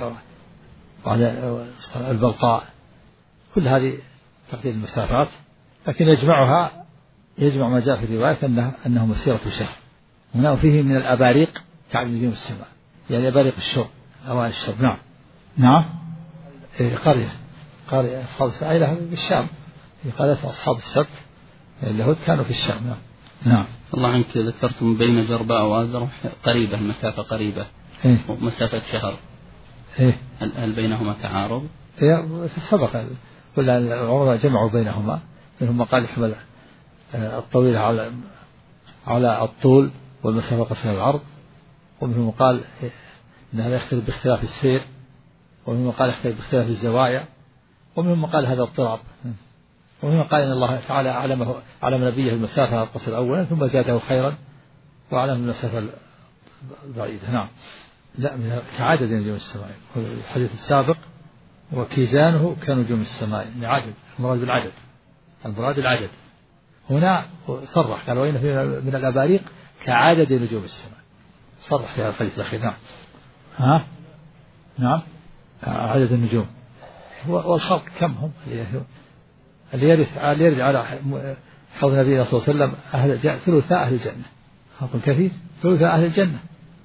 البلقاء، كل هذه تقدير المسافات. لكن يجمع ما جاء في الرواية أنه مسيرة شهر. هنا فيه من الأباريق كعدد نجوم السماء، يعني أباريق الشرب، أواني الشرب. نعم. نعم. قرية أصحاب السائلة بالشام، في قرية أصحاب السبت اليهود كانوا في الشام. نعم. الله عنك ذكرتم بين جرباء وأذرع قريبة، مسافة قريبة، مسافة شهر، هل بينهما تعارض؟ سبق كل العلماء جمعوا بينهما، منهم من قال يحمل الطويل على الطول والمسافة قصيرة العرض، ومنهم من قال إن هذا يختلف باختلاف السير، ومنهم من قال يختلف باختلاف الزوايا، ومنهم من قال هذا اضطراب، ومنهم من قال إن الله تعالى علم نبيه المسافة القصيرة أولا ثم زاده خيرا وعلم المسافة البعيدة. نعم. لا، كعدد نجوم السماء. الحديث السابق وكيزانه كنجوم السماء، يعني عدد، المراد العدد. هنا صرح قال: وإن من الأباريق كعدد نجوم السماء، صرح في هذا الحديث الأخير. نعم. نعم. عدد النجوم. والخلق كم هم اللي يرد على حوض النبي صلى الله عليه وسلم ثلثاء أهل الجنة، خلق كثير، ثلثاء أهل الجنة.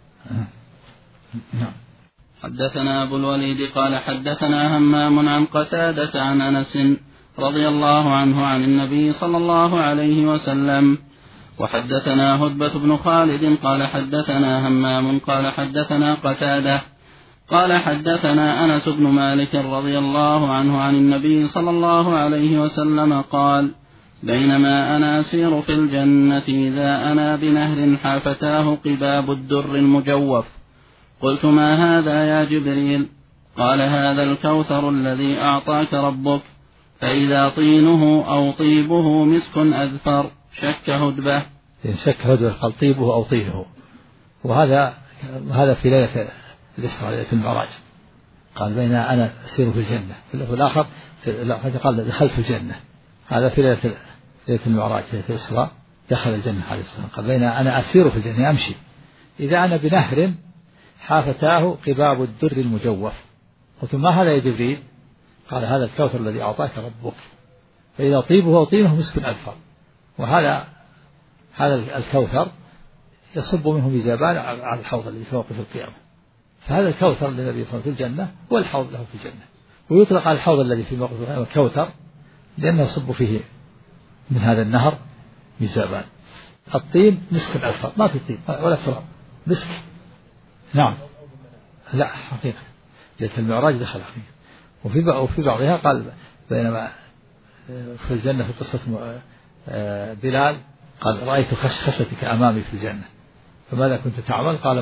نعم. حدثنا أبو الوليد قال حدثنا همام عن قتادة عن أنس رضي الله عنه عن النبي صلى الله عليه وسلم. وحدثنا هدبة بن خالد قال حدثنا همام قال حدثنا قتادة قال حدثنا أنس بن مالك رضي الله عنه عن النبي صلى الله عليه وسلم قال: بينما أنا أسير في الجنة إذا أنا بنهر حافتاه قباب الدر المجوف، قلت: ما هذا يا جبريل؟ قال: هذا الكوثر الذي أعطاك ربك، فإذا طينه أو طيبه مسك أذفر. شك هدبة قال طيبه أو طينه. وهذا في ليلة الإسراء، ليلة المعراج. قال: بين أنا أسير في الجنة. في الآخر قال: دخلت الجنة. هذا في ليلة المعراج، ليلة الإسراء، دخل الجنة عليه السلام. قال: بين أنا أسير في الجنة، أمشي، إذا أنا بنهر حافتاه قباب الدر المجوف. قلت: ما هذا يا جبريل؟ قال: هذا الكوثر الذي أعطاك ربك، فإذا طيبه أو طينه مسك أذفر. وهذا الكوثر يصب منه ميزابان على الحوض الذي في موقف القيامة. فهذا الكوثر الذي يصب في الجنة والحوض له في الجنة. ويطلق على الحوض الذي في موقف القيامة كوثر لأنه يصب فيه من هذا النهر ميزابان. الطين مسك أصفر، ما في طين ولا تراب، مسك. نعم. لا حقيقة ليلة المعراج دخل حقيقة. وفي بعضها قال بينما في الجنة في قصة بلال قال رأيت خشخشتك أمامي في الجنة فماذا كنت تعمل؟ قال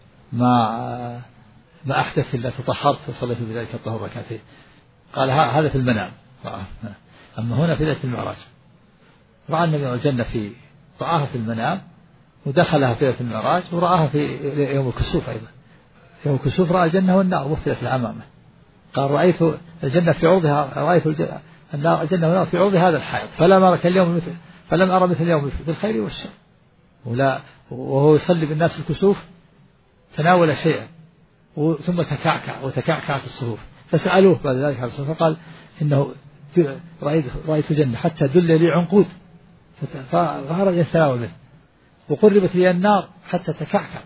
ما أحدث إلا تطهرت فصليت بذلك الطهر ركعتين. قال هذا في المنام. أما هنا في ليلة المعراج رأى النبي الجنة رآها في المنام ودخلها في ليلة المعراج ورآها في يوم الكسوف أيضا. يوم الكسوف رأى الجنة والنار مثلت أمامه. قال رأيت الجنة في عرضها، رأيت الجنة والنار في عرض هذا الحائط فلم أرى مثل اليوم في الخير والشر. وهو يصلي بالناس الكسوف تناول شيئا ثم وتكعكعت الصفوف فسألوه بعد ذلك فقال إنه رأيت جنة حتى دل لي عنقود فهرج يتناول منه وقربت لي النار حتى تكعكع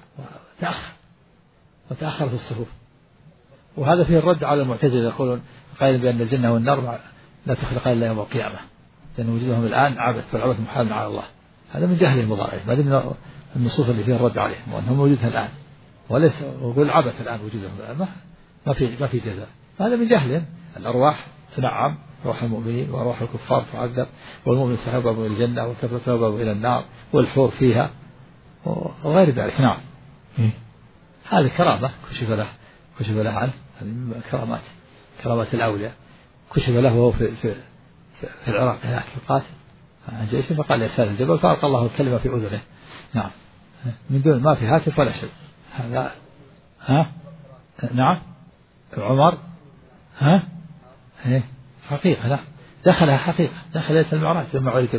وتأخر في الصفوف. وهذا فيه الرد على المعتزلة يقولون قائل بأن الجنة والنار لا تخلق إلا يوم القيامة لأن وجودهم الآن عبث والعبث محال على الله. هذا من جهل المضارع، هذا من النصوص اللي فيها الرد عليهم وأنهم موجودها الآن وليس ويقول عبث الآن وجودهم الآن ما في جزاء. هذا من جهلهم. الأرواح تنعم، روح المؤمنين وروح الكفار تعذب، والمؤمن سيذهب إلى الجنة والكافر سيذهب إلى النار والحور فيها وغير ذلك. نعم. هذه كرامة كشف له عنه، هذه من كرامات الأولياء. كشف له وهو في العراق هناك يقاتل عن جيش فقال يسال الجبل فألقى الله الكلمة في أذنه. نعم. من دون ما في هاتف ولا شيء. هذا نعم. عمر حقيقة. لا دخلها حقيقة، دخل ليلة المعراج لما عرج به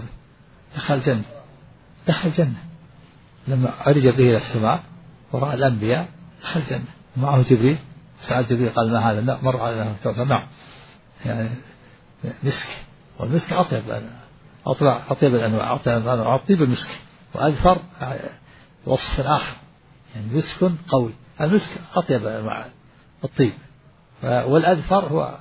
دخل الجنة لما عرج به إلى السماء ورأى الأنبياء دخل الجنة معه جبريل. سأل جبريل قال ما هذا؟ لا مر على الكوثر. نعم. يعني مسك، والمسك أطيب الأنواع، أطيب المسك. وأذفر وصف آخر يعني مسك قوي. المسك أطيب أنواع الطيب، والأذفر هو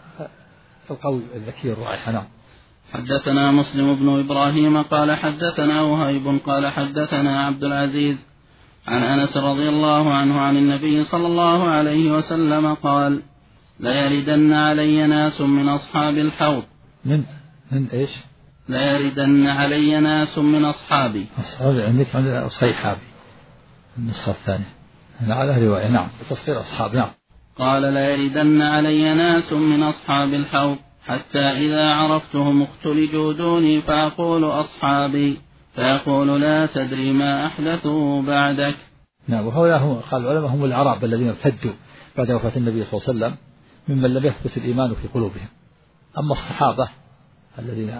القوي الذكي الرائحة. نعم. حدثنا مسلم بن إبراهيم قال حدثنا وهيب قال حدثنا عبد العزيز عن أنس رضي الله عنه عن النبي صلى الله عليه وسلم قال ليردن علي ناس من أصحاب الحوض. من إيش؟ ليردن علي ناس من أصحابي. أصحابي عندك عند صيحابي النسخة الثانية على رواية. نعم تصغير أصحاب. نعم. قال ليردن علي ناس من أصحاب الحوض حتى إذا عرفتهم اختلجوا دوني فأقول أصحابي فيقول لا تدري ما أحدثوا بعدك. نعم. وهؤلاء هم قال العلماء هم الأعراب الذين ارتدوا بعد وفاة النبي صلى الله عليه وسلم ممن لم يثبت الإيمان في قلوبهم. أما الصحابة الذين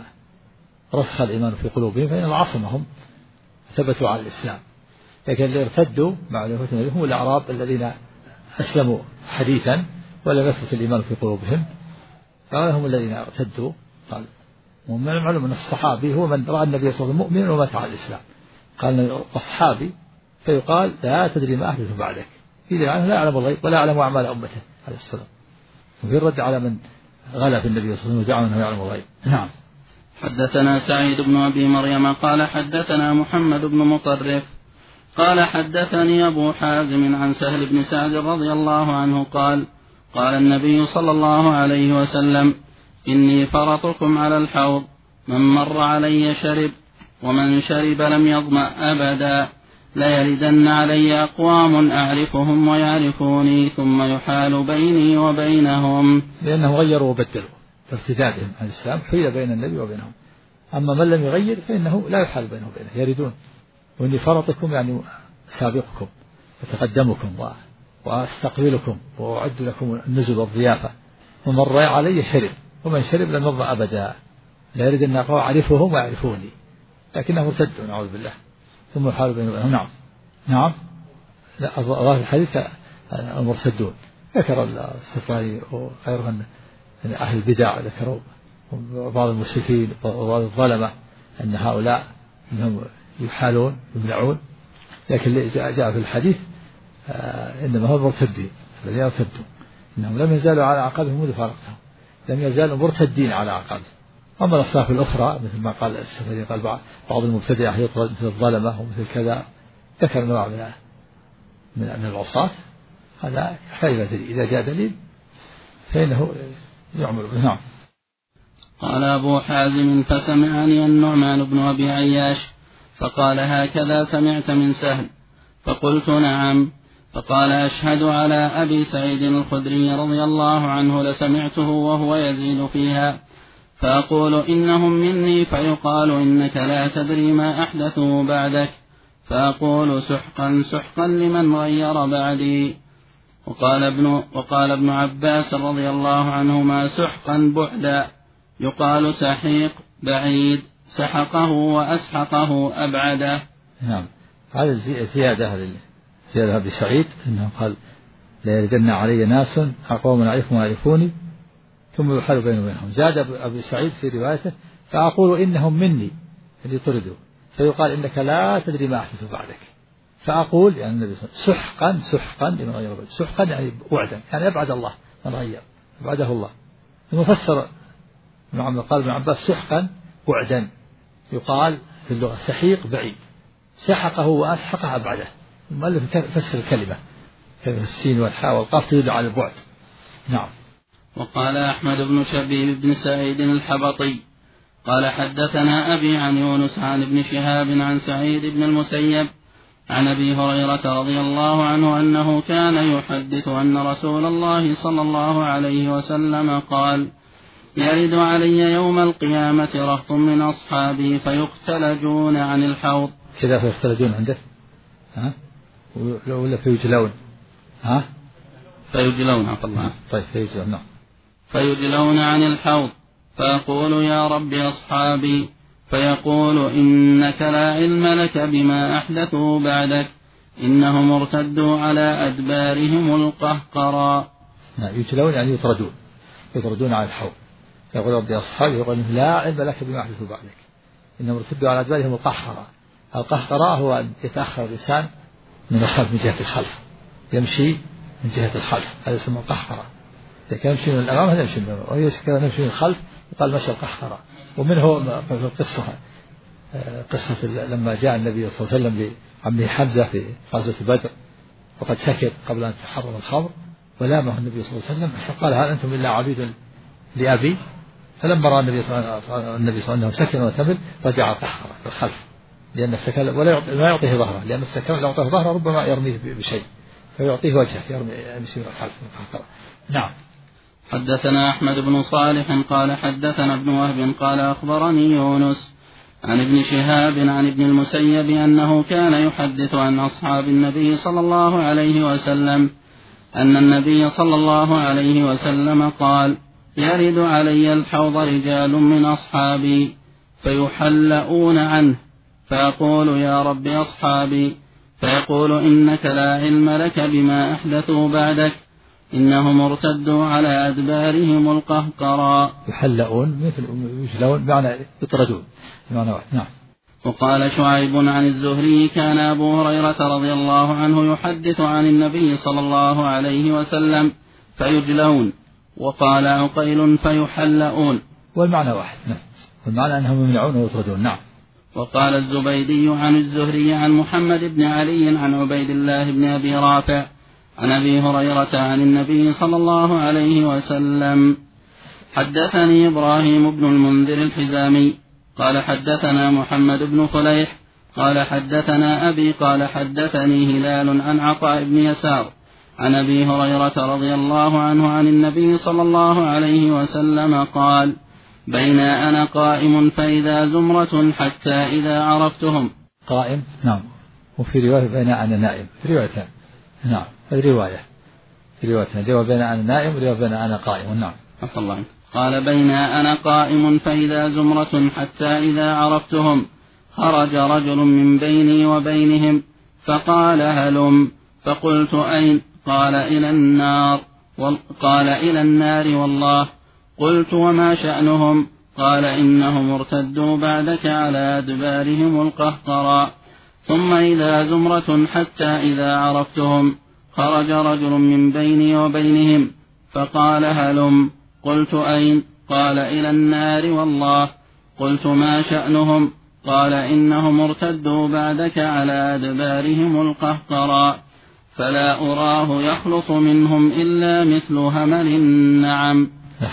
رسخ الإيمان في قلوبهم فإن العاصمهم ثبتوا على الإسلام. لكن اللي ارتدوا بعد وفاة النبي هم الأعراب الذين أسلموا حديثا ولم يثبت الإيمان في قلوبهم، فهم الذين ارتدوا. قال ومن المعلوم أن الصحابي هو من رأى النبي صلى الله عليه وسلم مؤمنا ومات على الإسلام. قال أصحابي فيقال لا تدري ما أحدث بعدك، إذا عنه لا يعلم الغيب ولا يعلم أعمال أمته عليه السلام. وفي الرد على من غلا في النبي صلى الله عليه وسلم وزعم أنه يعلم الغيب. نعم. حدثنا سعيد بن أبي مريم قال حدثنا محمد بن مطرف قال حدثني أبو حازم عن سهل بن سعد رضي الله عنه قال قال النبي صلى الله عليه وسلم إني فرطكم على الحوض، من مر علي شرب ومن شرب لم يظمأ أبدا. ليردن علي أقوام أعرفهم ويعرفوني ثم يحال بيني وبينهم. لأنهم غيروا وبدلوا فارتدادهم عن الإسلام حيل بين النبي وبينهم. أما من لم يغير فإنه لا يحال بينه وبينه، يردون. وإني فرطكم يعني سابقكم وتقدمكم وأستقبلكم وأعد لكم النزل والضيافة. ومن مر علي شرب ومن شرب لم يظمأ أبدا. لا يريد أن أعرفهم ويعرفوني لكنهم ارتدوا نعوذ بالله ثم يحالوا بينهم وبينهم. نعم. نعم. لا ظاهر الحديث المرتدون. ذكر السفاري وغيره أن أهل البدع ذكروا بعض المشركين وبعض الظلمة أن هؤلاء أنهم يحالون يمنعون، لكن جاء في الحديث إنما هم مرتدين الذين ارتدوا إنهم لم يزالوا على أعقابهم منذ فارقتهم، لم يزالوا مرتدين على أعقابهم أما الأصناف الأخرى مثل ما قال السفري قال بعض المبتدعة يطرد مثل الظلمة ومثل كذا، ذكر نوع من العصاة، هذا يحتاج إلى دليل، إذا جاء دليل فإنه يعمل به. نعم. قال أبو حازم فسمعني النعمان بن أبي عياش فقال هكذا سمعت من سهل؟ فقلت نعم. فقال أشهد على أبي سعيد الخدري رضي الله عنه لسمعته وهو يزيد فيها فأقول إنهم مني فيقال إنك لا تدري ما أحدثوا بعدك فأقول سحقا سحقا لمن غير بعدي. وقال ابن عباس رضي الله عنهما سحقا بعدا يقال سحيق بعيد سحقه وأسحقه أبعده. نعم. هذا زيادة أبي سعيد أنه قال لا يردن علي ناس أقوم أعرفهم ويعرفوني ثم يحال بيني وبينهم. زاد أبي سعيد في روايته فأقول إنهم مني اللي طردوا فيقال إنك لا تدري ما أحدث بعدك فأقول يعني النبي سحقا سحقا لمن غير بعد. سحقا يعني وعدا يعني أبعد الله من غير أبعده الله. المفسر قال ابن عباس سحقا وعدا يقال في اللغة سحيق بعيد سحقه وأسحقه أبعده. المؤلف فسر الكلمة السين والحاء والقاف تدل على البعد. نعم. وقال أحمد بن شبيب بن سعيد الحبطي قال حدثنا أبي عن يونس عن ابن شهاب عن سعيد بن المسيب عن أبي هريرة رضي الله عنه أنه كان يحدث أن رسول الله صلى الله عليه وسلم قال يرد علي يوم القيامة رهط من أصحابي فيقتلجون عن الحوض. كذا فيقتلجون عنده ولا فيجلون فيجلون عفى الله. طيب فيجلون. نعم. فيجلون عن الحوض فيقول يا رب أصحابي فيقول إنك لا علم لك بما أحدثوا بعدك إنهم ارتدوا على أدبارهم القهقرا. يجلون يعني يطردون على الحوض يقول رب أصحابي يقول لا علم لك بما أحدثوا بعدك إنهم ارتدوا على أدبارهم القهقرا. القهقرا هو أن يتأخر الإنسان من الخلف من جهة الخلف يمشي من جهة الخلف هذا يسمى القهقرا. إذا كان يمشي من الأمام هذا يمشي من الأمام وإذا كان يمشي من الخلف يقال مشى القهقرا. ومنه في القصة قصة لما جاء النبي صلى الله عليه وسلم لعمه حمزة في غزوة بدر وقد سكت قبل أن تحرم الخمر ولامه النبي صلى الله عليه وسلم فقال هل أنتم إلا عبيد لأبي. فلما رأى النبي صلى الله عليه وسلم أنه سكن وثمل رجع القهقرا في الخلف لأن السكن لا يعطيه ظهره لأن السكن لو أعطيه ظهره ربما يرميه بشيء فيعطيه وجهه يمشي من الخلف. نعم. حدثنا أحمد بن صالح قال حدثنا ابن وهب قال أخبرني يونس عن ابن شهاب عن ابن المسيب أنه كان يحدث عن أصحاب النبي صلى الله عليه وسلم أن النبي صلى الله عليه وسلم قال يرد علي الحوض رجال من أصحابي فيحلؤون عنه فيقول يا رب أصحابي فيقول إنك لا علم لك بما أحدثوا بعدك إنهم ارتدوا على أدبارهم القهقرا. يحلؤون مثل يجلون معنى يطردون معنى واحد. نعم. وقال شعيب عن الزهري كان أبو هريرة رضي الله عنه يحدث عن النبي صلى الله عليه وسلم فيجلون وقال عقيل فيحلؤون والمعنى واحد. نعم. والمعنى أنهم يمنعون ويطردون. نعم. وقال الزبيدي عن الزهري عن محمد بن علي عن عبيد الله بن أبي رافع عن أبي هريرة عن النبي صلى الله عليه وسلم حدثني إبراهيم بن المنذر الحزامي قال حدثنا محمد بن فليح قال حدثنا أبي قال حدثني هلال عن عطاء بن يسار عن أبي هريرة رضي الله عنه عن النبي صلى الله عليه وسلم قال بين أنا قائم فإذا زمرة حتى إذا عرفتهم. قائم. نعم. وفي رواية بين أنا نائم في روايتين. نعم. الرواية في روايتين جواب بين أنا نائم ورواية بين أنا قائم. نعم. قال بين أنا قائم فإذا زمرة حتى إذا عرفتهم خرج رجل من بيني وبينهم فقال هلم فقلت أين؟ قال إلى النار والله. قلت وما شأنهم؟ قال إنهم ارتدوا بعدك على أدبارهم القهقرا. ثم إذا زمرة حتى إذا عرفتهم خرج رجل من بيني وبينهم فقال هلم. قلت أين؟ قال إلى النار والله. قلت ما شأنهم؟ قال إنهم ارتدوا بعدك على أدبارهم القهقراء فلا أراه يخلص منهم إلا مثل همل النعم.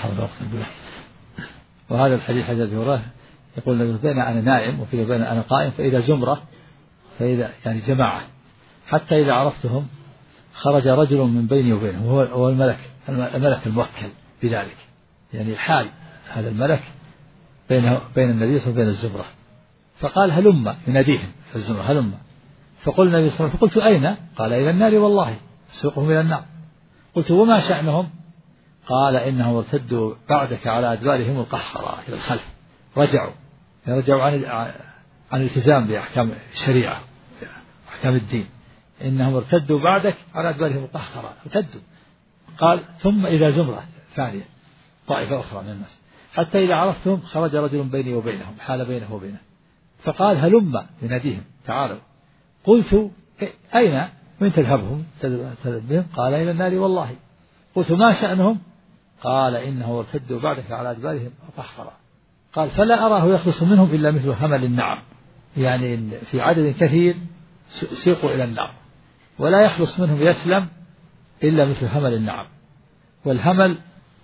وهذا الحديث حديث أبي هريرة يقول بين أنا نائم وفي بين أنا قائم فإذا زمرة فإذا يعني جماعة حتى إذا عرفتهم خرج رجل من بيني وبينهم وهو الملك الموكل بذلك، يعني الحال هذا الملك بين النبي صلى الله عليه وسلم وبين الزمرة، فقال هلم يناديهم في الزمرة هلم، فقل النبي صلى الله عليه وسلم فقلت أين؟ قال إلى النار والله سوقهم إلى النار. قلت وما شأنهم؟ قال إنهم ارتدوا بعدك على أدبارهم القهقراء إلى الخلف، رجعوا عن الالتزام بأحكام الشريعة أحكام الدين، إنهم ارتدوا بعدك على أدبارهم القهقراء ارتدوا. قال ثم إذا زمرة ثانية طائفة أخرى من الناس حتى إذا عرفتهم خرج رجل بيني وبينهم حال بينه وبينه، فقال هلم يناديهم تعالوا. قلت أين؟ من تذهبهم بهم؟ قال إلى النار والله. قلت ما شأنهم؟ قال إنه ارتدوا بعدك على أدبارهم القهقراء. قال فلا أراه يخلص منهم إلا مثل همل النعم، يعني في عدد كثير سيقوا إلى النار ولا يخلص منهم يسلم إلا مثل همل النعم. والهمل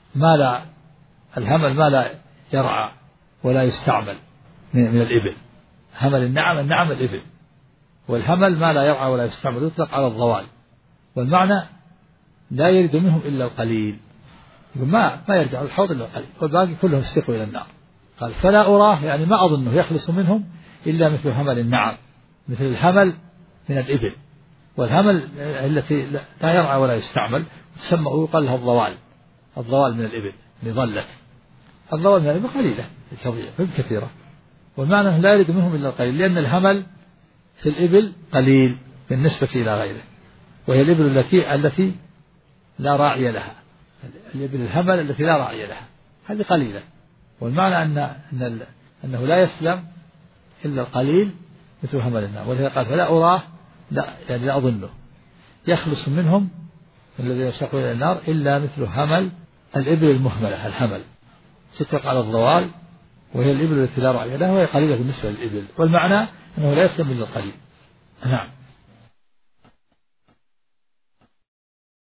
الهمل ما لا يرعى ولا يستعمل من الإبل. همل النعم الإبل، والهمل ما لا يرعى ولا يستعمل يطلق على الضوال، والمعنى لا يرد منهم إلا القليل، ما يرجع الحوض إلا القليل والباقي كلهم يسيقوا إلى النار. قال فلا أراه يعني ما أظنه يخلص منهم إلا مثل همل النعم، مثل الهمل من الإبل، والهمل التي لا يرعى ولا يستعمل تسمى ويقال لها الضوال من الإبل لظلت. الضوال من الإبل قليلة التضييع كثيرة، والمعنى لا يرد منهم إلا القليل، لأن الهمل في الإبل قليل بالنسبة إلى غيره، وهي الإبل التي لا راعي لها، الإبل الهمل التي لا راعي لها هذه قليلة، والمعنى أنه لا يسلم إلا القليل مثل همل النعم. ولذلك قال فلا أراه لا أظنه يخلص منهم الذين يساقون إلى النار إلا مثل همل الإبل المهملة. الهمل تطلق على الضوال وهي الإبل التي لا راعي لها وهي قليلة بالنسبة للإبل، والمعنى أنه لا يسلم إلا القليل. نعم.